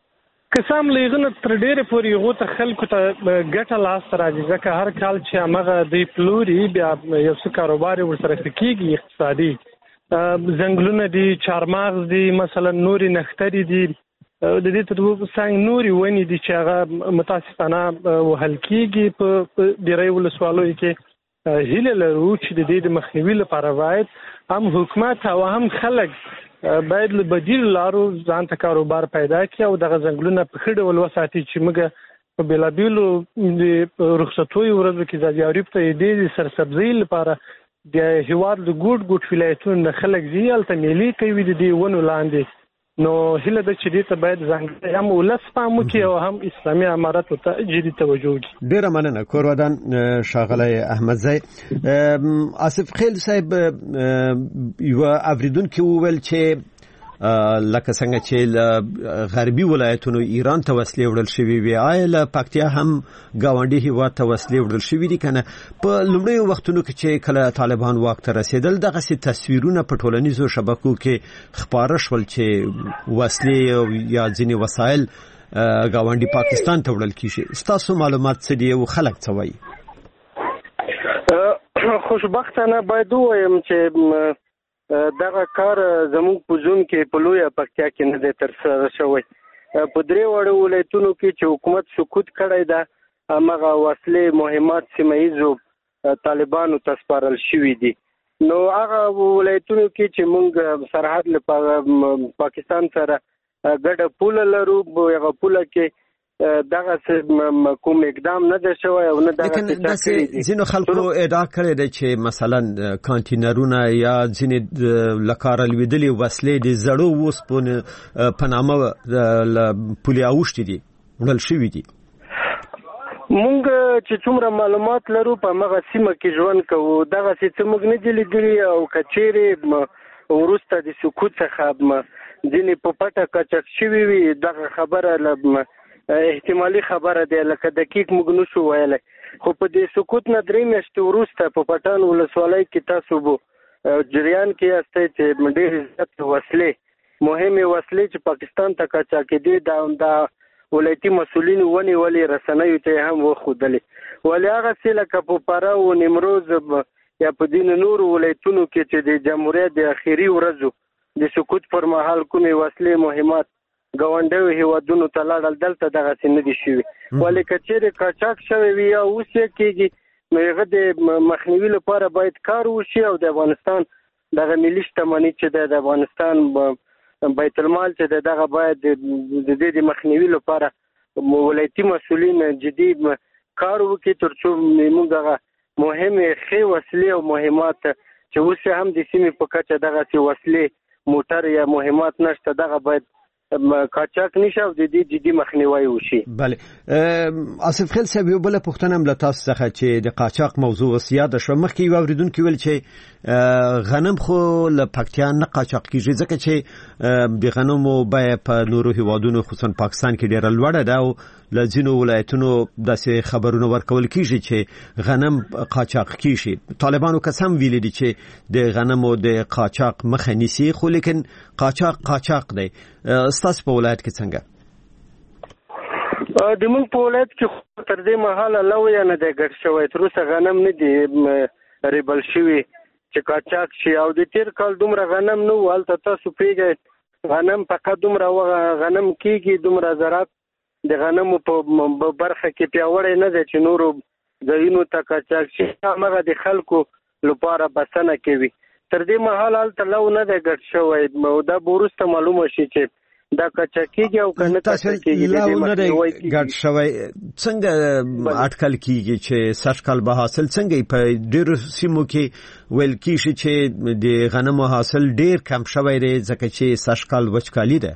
که سم لېغنه تر ډېرې پورې هغو ته خلکو ته ګټه لاسته راځي ځکه هر کال چې همغه دوی پلوري بیا یو څه کاروبار یې ورسره ښه کېږي اقتصادي ځنګلونه دي چارمغز دي مثلا نورې نښترې دي د دې تر څنګ نورې ونې دي چې هغه متاسفانه وهل کېږي په ډېری ولسوالیو کې هیله لرو چې د دې د مخنیوي لپاره باید هم حکومت او هم خلک باید له بدیل لارو ځان ته کاروبار پیدا کړي او دغه ځنګلونه په ښه ډول وساتي چې موږ په بېلابېلو د رخصتیو ورځو کې د یاریب ته د سرسبزۍ لپاره د هېواد د ګوټ ګوټ ولایتونو نه خلک ځي هلته میلې کوي د دې ونو لاندې نو هیله ده چې دې ته باید ځانګړی هم ولس پام وکړي او هم اسلامي اماراتو ته جدي توجه وکړي. ډېره مننه کور ودان ښاغلی احمدزی. آصف خیل صاحب یوه اورېدونکي وویل چې لکه څنګه چې غربي ولایتونو ایران ته وسلې وړل شوي وي آیا له پکتیا هم ګاونډي هېواد ته وسلې وړل شوي دي که نه؟ په لومړیو وختونو کې چې کله طالبان واک ته رسېدل دغسې تصویرونه په ټولنیزو شبکو کې خپاره شول چې وسلې یا ځینې وسایل ګاونډي پاکستان ته وړل کېږي. ستاسو معلومات څه دي او خلک څه وایي؟ خوشبختانه باید ووایم چې دغه کار زموږ په زون کې په لویه پکتیا کې نه دی ترسره شوی. په درې واړو ولایتونو کې چې حکومت سکوت کړی ده همغه وسلې مهمات سیمه ییزو طالبانو ته سپارل شوي دي. نو هغه ولایتونو کې چې موږ سرحد له پاکستان سره ګډه پوله لرو هغه پوله کې دغه کوم اقدام نه دی شوی او نه دغه څه کړی دي. ځینو خلکو ادعا کړې ده چې مثلا کانټینرونه یا ځینې له کاره لوېدلې وسلې د زړو اوسپنې په نامه پولې اوښتې دي وړل شوي دي. مونږ چې څومره معلومات لرو په هغه سیمه کې ژوند کوو دغسې څه موږ نه دي لیدلي او که چیرې وروسته د سکوت څخه ځینې په پټه قاچاق شوي وي دغه خبره له احتمالي خبره دی لکه دقیق موږ نشو ویلی خو په دې سکوت نه درې میاشتې وروسته په پټان ولسوالۍ کې تاسو به جریان کې یاستئ چې ډېرې زیاتې وسلې مهمې وسلې چې پاکستان ته قاچاقېدې دا دا ولایتي مسؤلینو ونیولې رسنیو ته یې هم وښودلې ولې هغسې لکه په فراه او نیمروز یا په ځینو نورو ولایتونو کې چې د جمهوریت د اخري ورځو د سکوت پر مهال کومې وسلې مهمات ګاونډیو هیوادونو ته لاړل دلته دغسې نه دي شوي ولې که چیرې قاچاق شوی وي یا اوس یې کېږي نو هغه د مخنیوي لپاره باید کار وشي او د افغانستان دغه ملي شتمني چې ده د افغانستان بیت المال چې ده دغه باید د دې د مخنیوي لپاره ولایتي مسؤلین جدي کار وکړي تر څو موږ دغه مهمې ښې وسلې او مهمات چې اوس هم د سیمې په کچه دغسې وسلې موټر یا مهمات نشته دغه باید قاچاق نشه او د دې جدي مخنیوی وشي. بله آصف خیل صاحب یو بله پوښتنه هم له تاسو څخه چې د قاچاق موضوع اوس یاده شوه مخکې یو اورېدونکي ویل چې غنم خو له پکتیا نه قاچاق کېږي ځکه چې د غنمو بیه په نورو هیوادونو خصوصا پاکستان کې ډېره لوړه ده او له ځینو ولایتونو داسې خبرونه ورکول کېږي چې غنم قاچاق کېږي. طالبانو قسم ویلی دي چې د غنمو د قاچاق مخه نیسي خو لیکن قاچاق قاچاق دی. ستاسو په ولایت کې څنګه؟ د موږ په ولایت کې تر دې مهاله لویه نه دی ګډ شوی تر اوسه غنم نه دي ریبل شوي چې قاچاق شي او د تېر کال دومره غنم نه و هلته تاسو پوهېږئ غنم فقط دومره غنم کېږي دومره زراعت د غنمو په برخه کې پیاوړی نه دی چې نورو ځایونو ته قاچاق شي همغه د خلکو لپاره بسنه کوي تر دې مهاله هلته لو نه دی ګډ شوی او دا به وروسته معلومه شي چې دا قاچاق کېږي او که نه قاچاق کېږي لو نه دی ګډ شوی څنګه اټکل کېږي چې سږ کال به حاصل څنګه په ډېرو سیمو کې ویل کېږي چې د غنمو حاصل ډېر کم شوی دی ځکه چې سږ کال وچکالي ده.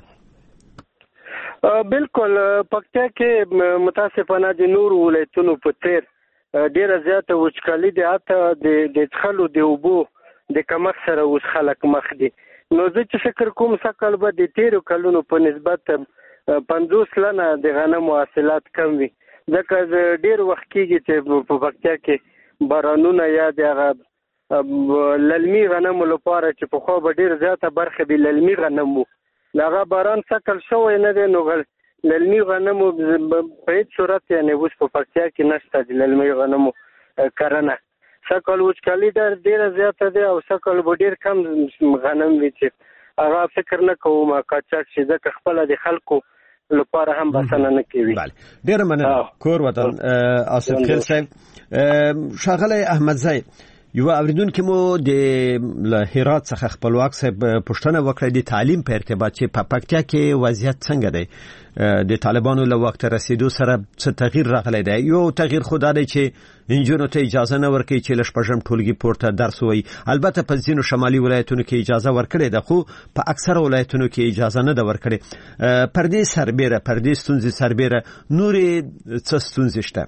بالکل پکتیا کې متاسفانه د نورو ولایتونو په څېر ډېره زیاته وچکالي ده حتی د څښلو د اوبو د کمښت سره اوس خلک مخ دي. نو زه چې فکر کوم سږ به د تیرو کلونو په نسبت پنځوس سلنه د غنمو حاصلات کم وي ځکه ډېر وخت کېږي چې په پکتیا کې بارانونه یا د هغه للمي غنمو لپاره چې پخوا به ډېر زیاته برخه د للمي غنم وو هغه باران سکل شوی نه دی نو للمي غنمو په هیڅ صورت یعنی اوس په پکتیا کې نشته د للمي غنمو کرنه. سکل وچکالي ډېره زیاته ده او سکل به ډېر کم غنم وي چې هغه فکر نه کوم قاچاق چې ځکه خپله د خلکو لپاره هم بسنه نه کوي. ډېره مننه کور وطن آصف خیل صاحب. ښاغلی احمدزی، یو اوریدونکي مو د هرات څخه خپلواک صاحب پوښتنه وکړه د تعلیم په ارتباط چې په پکتیا کې وضعیت څنګه دی، د طالبانو له وخت رسیدو سره څه تغییر راغلی دی؟ یو تغییر خو دا دی چې انجونو ته اجازه نه ورکوي چې له شپږم ټولګي پورته درس ووایي. البته په ځینو شمالي ولایتونو کې اجازه ورکړې ده، خو په اکثره ولایتونو کې اجازه نه ده ورکړې. پر دې سربیره پر دې ستونزې سربیره نورې څه ستونزې شته؟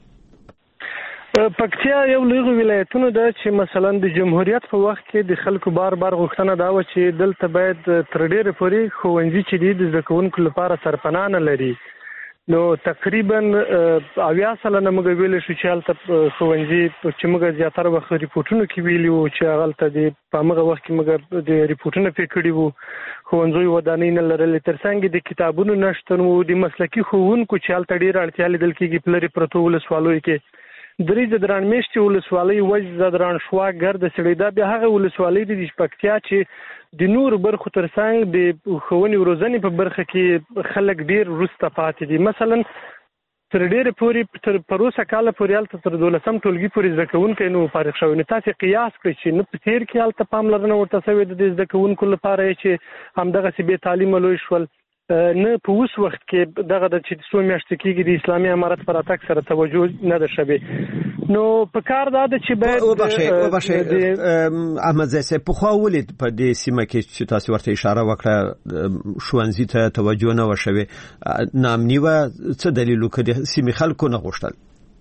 پکتیا یو لوی ولایتونه ده چې مثلا د جمهوریت په وخت کې د خلکو بار بار غوښتنه دا و چې دلته باید تر ډېره پورې ښوونځي چې دي د زده کوونکو لپاره سرپناه نه لري. نو تقریبا اویا سلنه موږ ویلی شو چې هلته ښوونځي چې موږ زیاتره وخت ریپورټونو کې ویلي وو چې هغلته د په همغه وخت کې موږ د ریپورټونه پرې کړي وو، ښوونځیو ودانۍ نه لرلې، تر څنګ د کتابونو نشتون وو، د مسلکي ښوونکو چې هلته ډېره اړتیا لیدل کېږي په لرې پرتو ولسوالیو کې. درې زدران میشتې ولسوالۍ وج زدران شوا ګرد سړی دا بیا هغه ولسوالۍ دي د پکتیا چې د نور برخو تر څنګ د ښوونې روزنې په برخه کې خلک ډېر وروسته پاتې دي. مثلا تر ډېره پورې تر پروسه کاله پورې هلته تر دولسم ټولګي پورې زده کوونکی نه و فارغ شوی. نو تاسې قیاس کړئ چې نه په تېر کې هلته پاملرنه ورته شوې ده د زده کوونکو لپاره چې همدغسې بې تعلیمه لوی شول، نه په اوس وخت کې دغه د چې څو میاشتې کېږي د اسلامي امارت پر راتګ سره توجه نه ده شوې. نو په کار دا ده چې باید وبخښئ وبخښئ احمدزی صاحب، پخوا ولې په دې سیمه کې چې تاسو ورته اشاره وکړه ښوونځي ته توجه نه وه شوې، ناامني وه، څه دلیل و که د سیمې خلکو نه غوښتل؟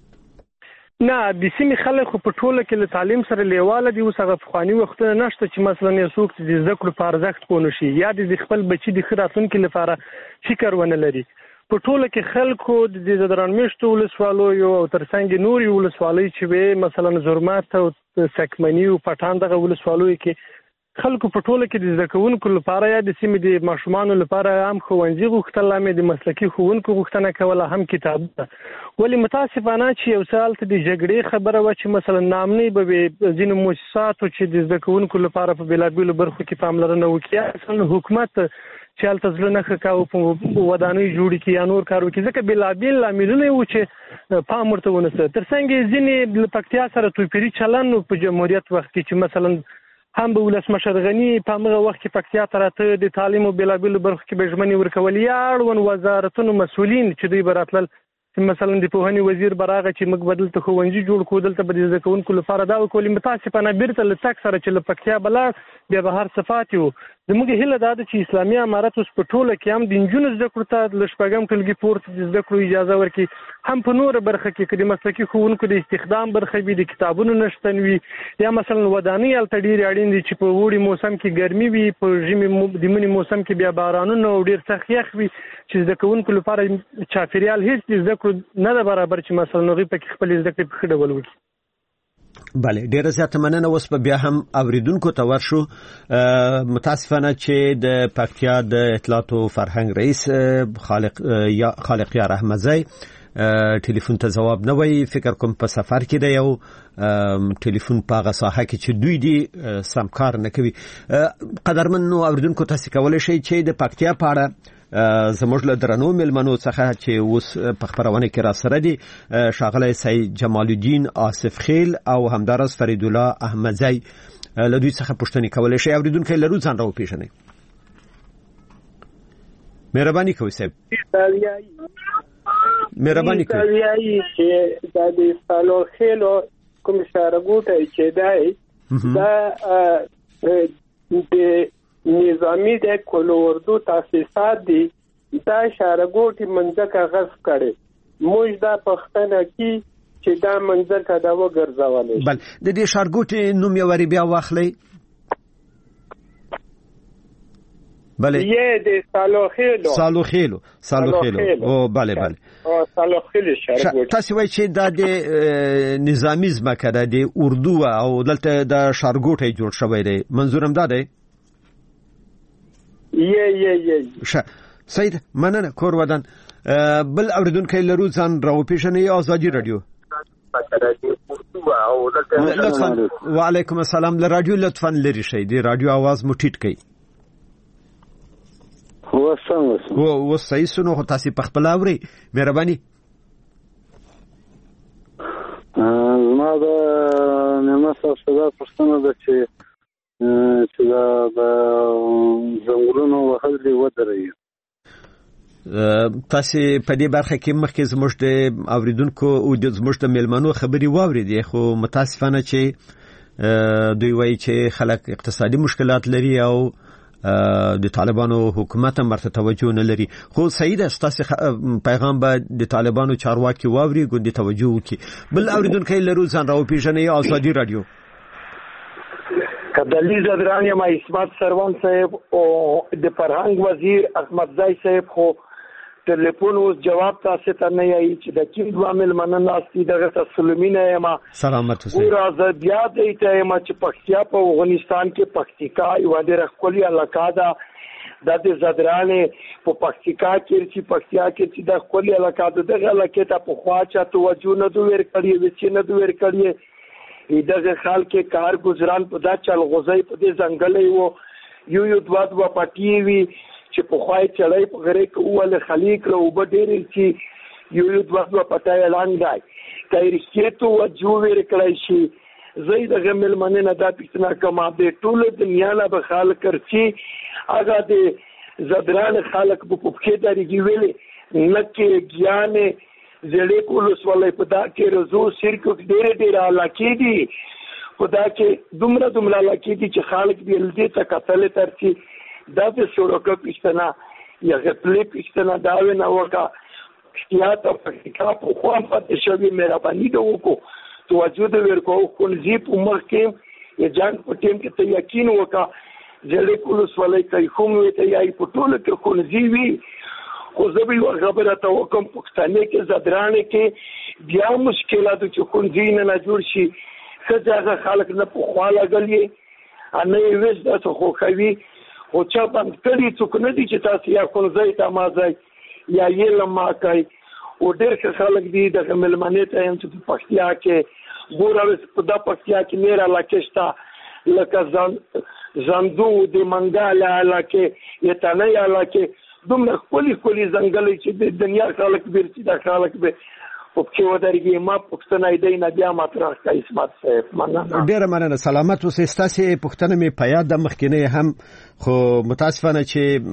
نه، د سیمې خلک خو په ټوله کې له تعلیم سره لیواله دي. اوس هغه پخواني وختونه نشته چې مثلا یو څوک د زده کړو په ارزښت پوه نه شي یا د خپل بچي د ښه راتلونکي لپاره فکر ونه لري. په ټوله کې خلکو د زدران میشتو ولسوالیو او تر څنګ نورې ولسوالۍ چې وې مثلا زرمت او سکمني او پټان دغه ولسوالیو کې خلکو په ټوله کې د زده کوونکو لپاره یا د سیمې د ماشومانو لپاره هم ښوونځي غوښتل، هم د مسلکي ښوونکو غوښتنه کوله، هم کتابونه. ولې متاسفانه چې یو څه هلته د جګړې خبره وه چې مثلا ناامنۍ به وي، ځینو مؤسساتو چې د زده کوونکو لپاره په بېلابېلو برخو کې پاملرنه وکړي، یا مثلا حکومت چې هلته زړه نه ښه کاوه په ودانۍ جوړې کړي یا نور کار وکړي، ځکه بېلابېل لاملونه یې وو چې پام ورته ونه څه. تر څنګ یې ځینې له پکتیا سره توپیري چلن و په جمهوریت وخت کې چې مثلا هم به ولسمشر غني په همغه وخت کې پکتیا ته راته د تعلیم او بېلابېلو برخو کې به ژمنې ورکول، یا اړوند وزارتونو مسؤلین چې دوی به راتلل چې مثلا د پوهنې وزیر به راغی چې موږ به دلته ښوونځي جوړ کړو، دلته به د زده کوونکو لپاره دا وکړو. متاسفانه بېرته له تګ سره چې له پکتیا به لاړ بیا به هر څه پاتې وو. زموږ هیله دا ده چې اسلامي امارت اوس په ټوله کې هم د نجونو زده کړو ته له شپږم ټولګي پورته د زده کړو اجازه ورکړي، هم په نوره برخه کې که د مسلکي ښوونکو د استخدام برخه وي، د کتابونو نشتون وي، یا مثلا ودانۍ هلته ډېرې اړین دي چې په اوړي موسم کې ګرمي وي، په ژمي د مني موسم کې بیا بارانونه او ډېر سخت یخ وي چې زده کوونکو لپاره چاپېریال هېڅ د زده کړو نه ده برابر چې مثلا هغوی پکې خپلې زده کړې په ښه ډول وکړي. بله، ډیره زیاته مننه. اوس په بیا هم اوریدونکو ته ورشو. متاسفانه چې د پکتیا د اطلاعات او فرهنګ رئیس خالق یا خالق یار احمدزی ټلیفون ته جواب نه وایي. فکر کوم په سفر کې دی او ټلیفون په هغه ساحه کې چې دوی دي سم کار نه کوي. قدرمنو اوریدونکو تاسو کولی شئ چې د پکتیا په اړه زموږ له درنو مېلمنو څخه چې اوس په خپرونه کې را سره دي ښاغلی سید جمال الدین آصف خیل او همداراز فرید الله احمدزی له دوی څخه پوښتنې کولی شئ. اوریدونکی لرو، ځان را وپېژنئ. مهرباني کوئ صاحب، مهرباني کوئ. وایي چې دا د سالو خیلو کوم ښارګوټی چې دی دا د نظامی د کلو اردو تاسیسات دي، دا ښارګوټي منځکه غصب کړي. موږ دا پښتنه کې چې دا منځکه دا وګرځولې. بل د دې ښارګوټي نوم یې ورې بیا واخلئ. بله یې د سالوخیلو سالوخیلو سالوخیلو او بله بله او سالوخیلو ښارګوټي. تاسو وایي چې دا د نظامي ځمکه ده، د اردو او دلته د ښارګوټی جوړ شوی دی، منظورم دا دی؟ یې یې یې ښه، سید مننه کور ودان بل اوریدونکو لرو ځان راو پیژنې آزادي رادیو لطفا وعلیکم السلام له رادیو لطفا لری شي دی رادیو आवाज مو ټیټ کړئ هو څنګه و و صحیح سنو خو تاسو په خپل اوري مهرباني ما دا نه څه پښتنه ده چې چې دا زنګلونو وهلې ودرې تاسو په دې برخه کې مخکې زموږ د اوریدونکو او د زموږ د میلمنو خبري واوریدي خو متاسفانه چې دوی وایي چې خلک اقتصادي مشکلات لري او د طالبانو حکومت هم ورته توجه نه لري خو سید استاسو پیغام به د طالبانو چارواکي واوري ګوندې توجه وکړي بل اوریدونکو لرو ځان راو پیژنې آزادي رادیو کدلی زدران یم اسمت سروان صاحب او د فرهنګ وزیر احمد زای صاحب خو ټلیفون اوس جواب تاسو ته نه یی چې د کیم دوه ملمنه ناستي دغه تسلیمینه یم سلامت اوسئ او راځه بیا دې ته یم چې پښتیا په افغانستان کې پښتیکا یو ډېر خپل علاقه ده د زدرانې په پښتیکا کې چې پښتیا کې چې د خپل علاقه ده دغه علاقه ته په خوا چا توجه نه دوی ور کړی و چې نه دوی ور کړی دغه خال کې کار گزاران په دا چل غوځي په دې ځنګلې وو یو یو دوه دوه پټي وی چې په خوای چړای په غره کې اوله خلیق له وب ډېر چې یو یو دوه دوه پټای اعلان دی کایری کې تو وجو ور کړی شي زید دغه ملمنه نه دا پښتنه کما د ټول دنیا نه به خالق کرچی هغه د زدران خالق په پوکې دریږي ویلې نکه ګیان زړې کولس ولې په دا کې رزو سرکو ډېر ډېر علاقې دي په دا کې دومره دومره علاقې دي چې خالق دې لدې ته قتل ترچی دا د شوروکه پښتنه یا غپلې پښتنه دا ونه وکا احتیاط او فکر په خو په شوی مهرباني دوکو توجه د ورکو خونځي په مخ کې یا جنگ په ټیم کې ته یقین وکا زړې کولس ولې کوي کوم وي ته یې په ټوله کې خونځي وي خو زه به خبره ته وکم پښتنه کې زدرانه کې بیا مشکلات چې خونځي نه جوړ شي څنګه خلک نه په خواله غلي انه وېز د خو خوي او چا باندې کړي څوک نه دي چې تاسو یا خونځي ته مازای یا یې لما کوي او ډېر خلک دي د ملمنې ته هم چې پښتیا کې ګوراوس په د پښتیا کې میرا لکشتا لکه ځان زندو د منګاله علاقه یتنه علاقه دومره خولي خولي ځنګلې چې د دنیا خلک بیرته د خلک به په کې ودرېږي ما پښتنه دې نه بیا مطرح کوي اسمت صاحب مننه ډېر مننه سلامت اوسئ ستاسو پښتنه می په یاد د مخکینه هم خو متاسفانه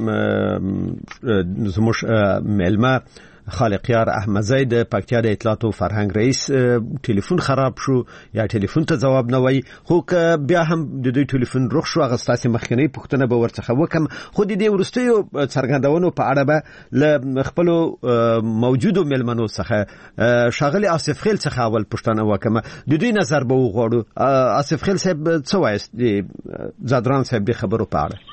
چې زموږ ملما خالقیار احمد زید پکتیا د اطلاعات او فرهنګ رئیس ټلیفون خراب شو یا ټلیفون ته جواب نه وای خو بیا هم د دوی ټلیفون روغ شو هغه ستاسو مخکینی پښتنه به ورڅخه وکم خو د دې ورستیو څرګندونو په اړه به ل خپل موجودو ملمنو څخه شاغلی آصف خیل څخه اول پښتنه وکم د دوی نظر به وغوړو آصف خیل صاحب څه وایي د زادران صاحب د خبرو په اړه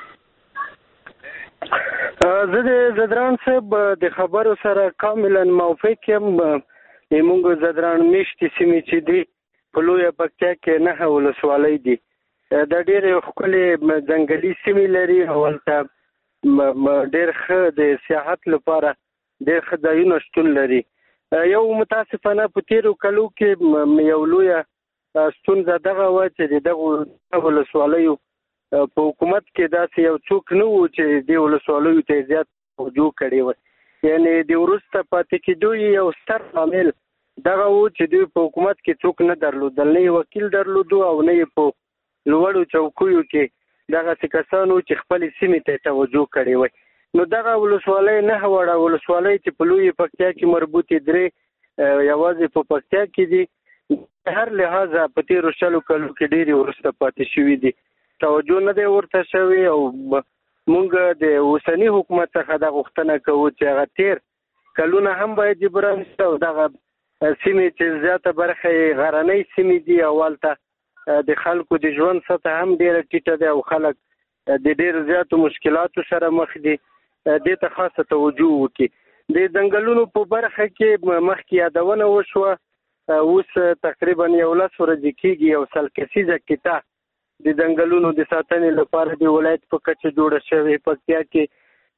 زه د زدران صاحب د خبرو سره کاملا موافق یم موږ زدران میشتي سیمې چې دي په لویه پکتیا کې نه ولسوالۍ دي دا ډېرې ښکلې ځنګلي سیمې لري او هلته ډېر ښه د سیاحت لپاره ډېر ښه ځایونه شتون لري یو متاسفانه په تېرو کلو کې یو لویه ستونزه دغه وه چې د دغو ولسوالیو په حکومت کې داسې یو څوک نه وو چې د ولسوالیو ته زیات توجه کړې وه یعنې د وروسته پاتې کېدو یو ستر عامل دغه وو چې دوی په حکومت کې څوک نه درلودل نه یې وکیل درلودو او نه یې په لوړو چوکیو کې دغسې کسان وو چې خپلې سیمې ته توجه کړې وای نو دغه ولسوالۍ نهه وړه ولسوالۍ چې په لویې پکتیا کې مربوطې درې یوازې په پکتیا کې دي هر لحاظه په تېرو شلو کلو کې ډېرې وروسته پاتې شوي دي توجه نه دی ورته شوی او مونږ د اوسني حکومت څخه دا غوښتنه کوو چې هغه تیر کلونه هم باید جبران شي او دغه سیمې چې زیاته برخه یې غرنۍ سیمې دي او هلته د خلکو د ژوند سطح هم ډېره ټیټه ده او خلک د ډېرو زیاتو مشکلاتو سره مخ دي دې ته خاصه توجه وکړي د ځنګلونو په برخه کې مخکې یادونه وشوه اوس تقریبا یولس ورځې کېږي یو سل کسیزه کتاب د ځنګلونو د ساتنې لپاره د ولایت په کچه جوړه شوې پکتیا کې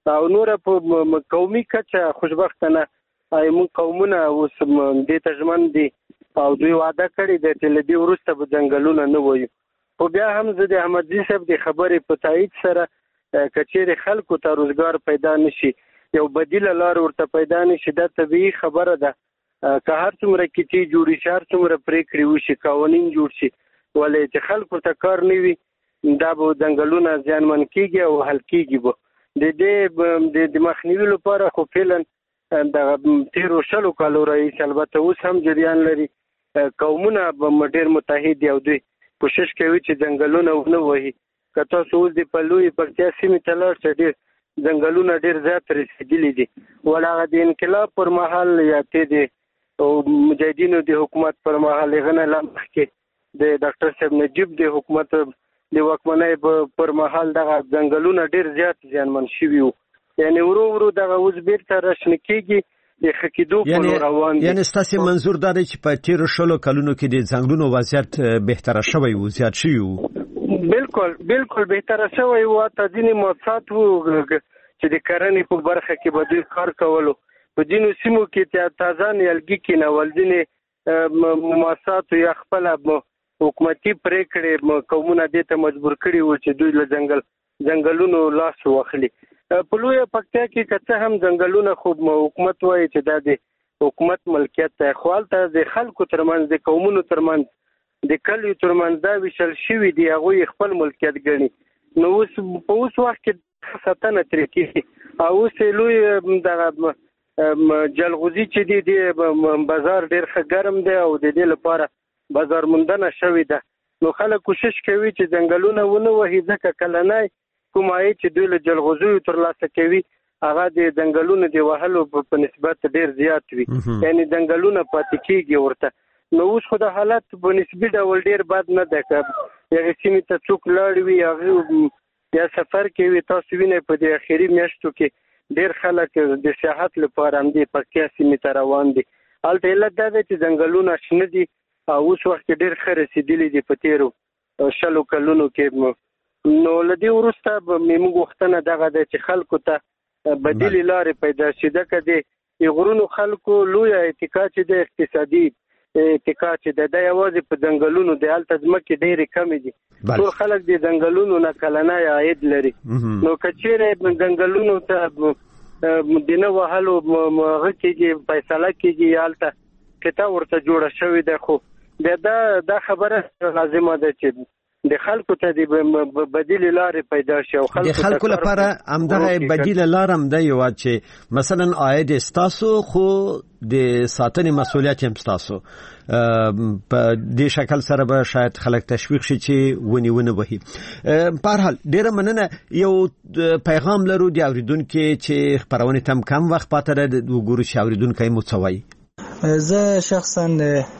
او نور په قومي کچه خوشبختانه موږ قومونه اوس دې ته ژمن دي او دوی وعده کړې ده چې له دې وروسته به ځنګلونه نه وایو. خو بیا هم زه د احمدزي صاحب د خبرې په تایید سره که چیرې خلکو ته روزګار پیدا نشي، یو بدیله لار ورته پیدا نشي، دا طبیعي خبره ده. که هر څومره کیټې جوړې شي، هر څومره پرېکړې وشي، قوانین جوړ شي، ولې چې خلکو ته کار نه وي دا به ځنګلونه زیانمن کېږي او حل کېږي به. د دې د مخنیوي لپاره خو فعلا د تیرو شلو کالو رئیس البته اوس هم جریان لري، قومونه به ډېر متحد دي او دوی کوشش کوي چې ځنګلونه ونه وهي. که تاسو اوس د په لویې پکتیا سیمې ته لاړ شئ، ډېر ځنګلونه ډېر زیات رسېدلي دي. ول هغه د انقلاب پر مهال یا ته د مجاهدینو د حکومت پر مهال هغه نه لا مخکې د ډاکټر صاحب نجیب د حکومت د واکمنۍ پر مهال دغه ځنګلونه ډېر زیات زیانمن شوي وو. یعنی ورو ورو دغه اوس بیرته راشنه کېږي، د ښه کېدو په لور روان دي. یعنی ستاسې منظور دا دی چې په تېرو شلو کلونو کې د ځنګلونو وضعیت بهتره شوی و، زیات شوي و؟ بالکل بالکل بهتره شوی و. حتی ځینې موسسات وو چې د کرنې په برخه کې به دوی کار کولو، په ځینو سیمو کې تازه نیالګي کېنول، ځینې موسساتو یا خپله حکومتي پرېکړې قومونه دې ته مجبور کړي وو چې دوی له ځنګل ځنګلونو لاس واخلي. په لویه پکتیا کې که څه هم ځنګلونه خو حکومت وایي چې دا د حکومت ملکیت دی، خو هلته د خلکو ترمنځ، د قومونو ترمنځ، د کلیو ترمنځ دا ویشل شوي دي، هغوی خپل ملکیت ګڼي. نو اوس په اوس وخت کې ساتنه ترې کېږي او اوس لوی دغه جلغوزي چې دی د بازار ډېر ښه ګرم دی او د دې لپاره بازار موندنه شوې ده. نو خلک کوشش کوي چې ځنګلونه ونه وهي، ځکه کلنی کوم عاید چې دوی له جلغوزیو ترلاسه کوي هغه د ځنګلونو د وهلو په نسبت ډېر زیات وي، یعنی ځنګلونه پاتې کېږي ورته. نو اوس خو د حالت په نسبي ډول ډېر بد نه ده. که هغې سیمې ته څوک لاړ وي، هغې یا سفر کوي، تاسو وینئ په د اخري میاشتو کې ډېر خلک د سیاحت لپاره همدې پکتیا سیمې ته روان دي. هلته علت دا دی چې ځنګلونه شنه دي او اوس وخت کې ډېر ښه رسېدلي دي په تېرو شلو کلونو کې. نو له دې وروسته به موږ غوښتنه دغه ده چې خلکو ته بدیلې لارې پیدا شي. ځکه د غرونو خلکو لویه اتکا چې د اقتصادي اتکا چې ده دا یوازې په ځنګلونو دی. هلته ځمکې ډېرې کمې دي، ټول خلک د ځنګلونو نه کلنی عاید لري. نو که چیرې ځنګلونو ته د نه وهلو هغه کېږي، فیصله کېږي، هلته قطعه ورته جوړه شوې ده. خو بیا دا دا خبره لازمه ده چې د خلکو ته د بدیلې لارې پیدا شي او د خلکو لپاره همدغه بدیله لار هم ده یوه چې مثلا عاید ستاسو خو د ساتنې مسؤلیت هم ستاسو. په دې شکل سره به شاید خلک تشویق شي چې ونې ونه وهي. په هر حال ډېره مننه. یو پیغام لرو د اورېدونکي چې خپرونې ته هم کم وخت پاته ده، وګورو چې اورېدونکی مو څه وایي. زه شخصا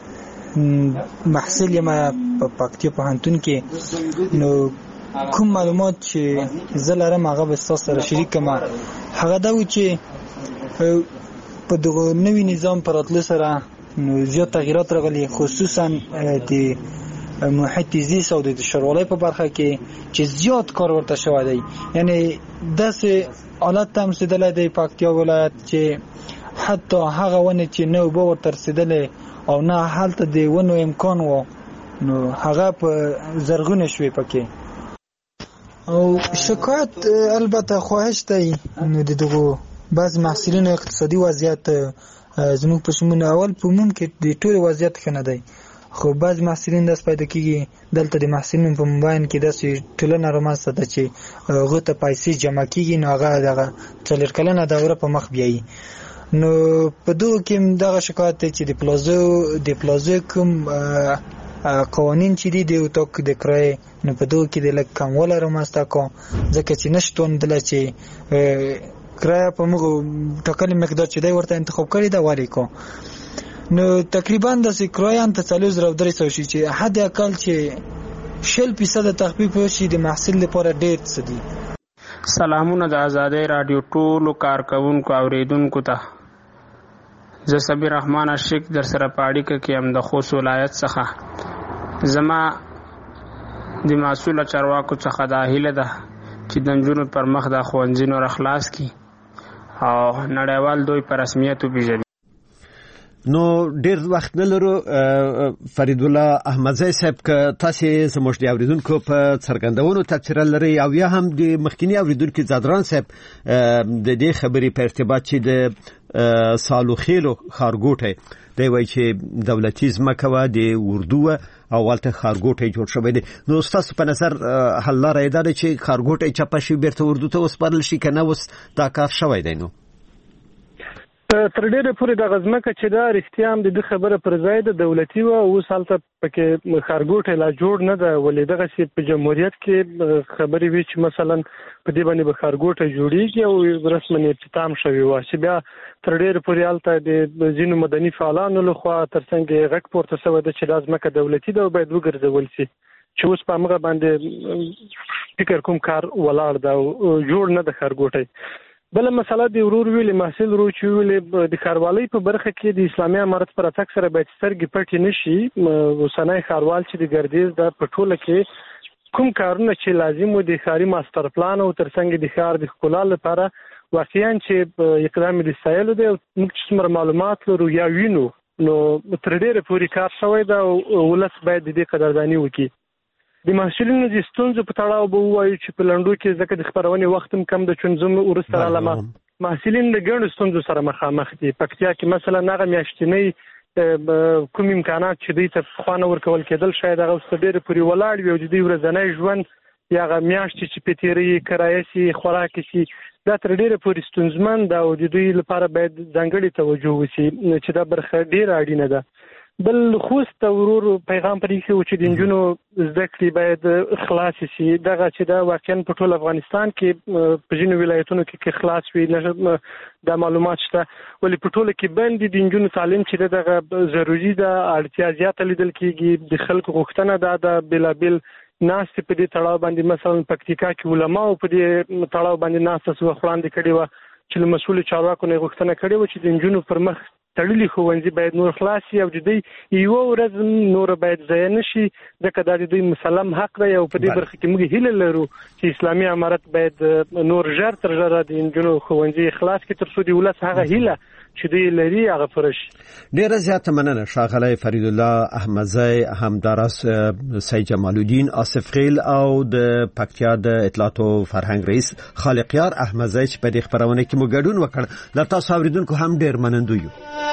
محصل یم په پکتیا پوهنتون کې، نو کوم معلومات چې زه لرم هغه به ستاسو سره شریک کړم. هغه دا و چې په دغه نوي نظام په راتلو سره نو زیات تغییرات راغلي، خصوصا د محیط زیست او د ښاروالۍ په برخه کې چې زیات کار ورته شوی دی. یعنی داسې حالت ته هم رسېدلی دی پکتیا ولایت چې حتی هغه ونې چې نه اوبه ورته رسېدلې او نه هلته د ونو امکان و، نو هغه په زرغونه شوې پکې. او شکایت البته خواهش دی نو د دغو بعض محصلینو اقتصادي وضعیت زموږ په شمول اول په عموم کې د ټول وضعیت ښه نه دی، خو بعض محصلین داس پیدا کېږي دلته د محصلینو په مابین کې داسې ټولنه رامنځته ده چې هغو ته پیسې جمع کېږي، نو هغه دغه څلور کلنه دوره په مخ بیایي. نو په دغو کې دغه شکایت دی چې د پلازو د پلازو کوم قوانین چې دي د اتاق د کرایې، نو په دغو کې د لږ کموالی رامنځته کړو، ځکه چې نشتوندله چې کرایه په موږ ټاکلي مقدار چې دی ورته انتخاب کړی ده ورې کړو. نو تقریبا داسې کرایه هم ته څلور زره او درې سوه شي چې حد اقل چې شل فیصده تخفیف وشي د محصل لپاره ډېر څه دي. سلامونه د آزادۍ راډیو ټولو کارکوونکو اوریدونکو ته. زه صبیر رحمان عاشق در سره په اړیکه کې یم د خوست ولایت څخه. زما د مسؤله چارواکو څخه دا هیله ده چې د نجونو پر مخ د ښوونځي نور خلاص کی او نړیوال دوی په رسمیت وپیژني. نو ډیر وخت نه لرو فرید الله احمدزی صاحب که تاسو زموږ د اوریدونکو په څرګندونو تبصره لري او یا هم د مخکینی اوریدونکو زادران صاحب د دې خبرې په ارتباط چې د سالوخیلو خارګوټي دی وایي چې دولتي ځمکه وه د اردو او هلته خارګوټی جوړ شوی دی. نو ستاسو په نظر حل لاره یې دا ده چې خارګوټی چپه شي بیرته اردو ته وسپارل شي که نه اوس دا کار شوی دی؟ نو تر ډېره پورې دغه ځمکه چې دا رښتیا هم د دې خبره پر ځای ده دولتي وه، اوس هلته پکې خارګوټی لا جوړ نه ده. ولې دغسې په جمهوریت کې خبرې وي چې مثلا په دې باندې به خارګوټی جوړېږي او رسما افتتام شوی وه چې بیا تر ډېره پورې هلته د ځینو مدني فعالانو لخوا تر څنګ یې غږ پورته شوی ده چې دا ځمکه دولتي ده او باید وګرځول شي، چې اوس په همغه باندې فکر کوم کار ولاړ ده او جوړ نه ده خارګوټی. بله مسله د ورور ویلې محصل ورو چې ویلې د ښاروالۍ په برخه کې د اسلامي امارت پر اتک سره باید سترګې پټې نه شي. اوسنی ښاروال چې د ګردیز ده په ټوله کې کوم کارونه چې لازم و د ښاري ماستر پلان او تر څنګ د ښار د ښکلا لپاره واقعا چې اقدام د ستایلو دی. موږ چې څومره معلومات لرو یا وینو نو تر ډېره پورې کار شوی ده او ولس باید د دې قدرداني وکړي. د محصلینو د ستونزو په تړاو به ووایو چې په لنډو کې ځکه د خپرونې وخت هم کم د چون زه وروسته رالم محصلین د ګڼو ستونزو سره مخامخ دي. پکتیا کې مثلا هغه میاشتنۍ کوم امکانات چې دوی ته پخوا نه ورکول کېدل شاید هغه اوس ډېرې پورې ولاړ وي او د دوی ورځنی ژوند یا هغه میاشتې چې پې تېروي کرایه سي خوراک سي دا تر ډېره پورې ستونزمن ده او د دوی لپاره باید ځانګړې توجه وشي چې دا برخه ډېره اړینه ده. بل خوست ورور پیغام پرې ایښی و چې د نجونو زده کړې باید خلاصې شي. دغه چې دا واقعا په ټول افغانستان کې په ځینو ولایتونو کې خلاص وي دا معلومات شته، ولې په ټوله کې بند دي. د نجونو تعلیم چې دغه ضروري ده، اړتیا زیاته لیدل کېږي، د خلکو غوښتنه دا ده. بېلابېل ناستې په دې تړاو باندې مثلا پکتیکا کې علماو په دې تړاو باندې ناسته سوه وړاندې کړې وه چې له مسؤلو چارواکو نه یې غوښتنه کړې وه چې د نجونو پر مخ تړلي ښوونځي باید نور خلاص شي او د دوی یوه ورځ نوره باید ضایع نه شي، ځکه دا د دوی مسلم حق دی او په دې برخه کې موږ هیله لرو چې اسلامي امارت باید نور ژر تر ژره د نجونو ښوونځي خلاص کړي تر څو د ولس هغه هیله چې دوی لري هغه پوره شي. ډېره زیاته مننه ښاغلی فرید الله احمدزی، همداراز سید جمال الدین آصف خیل او د پکتیا د اطلاعات او فرهنګ رئیس خالقیار احمدزی چې په دې خپرونه کې مو ګډون وکړ. له تاسو اوریدونکو هم ډېر منندوی یو.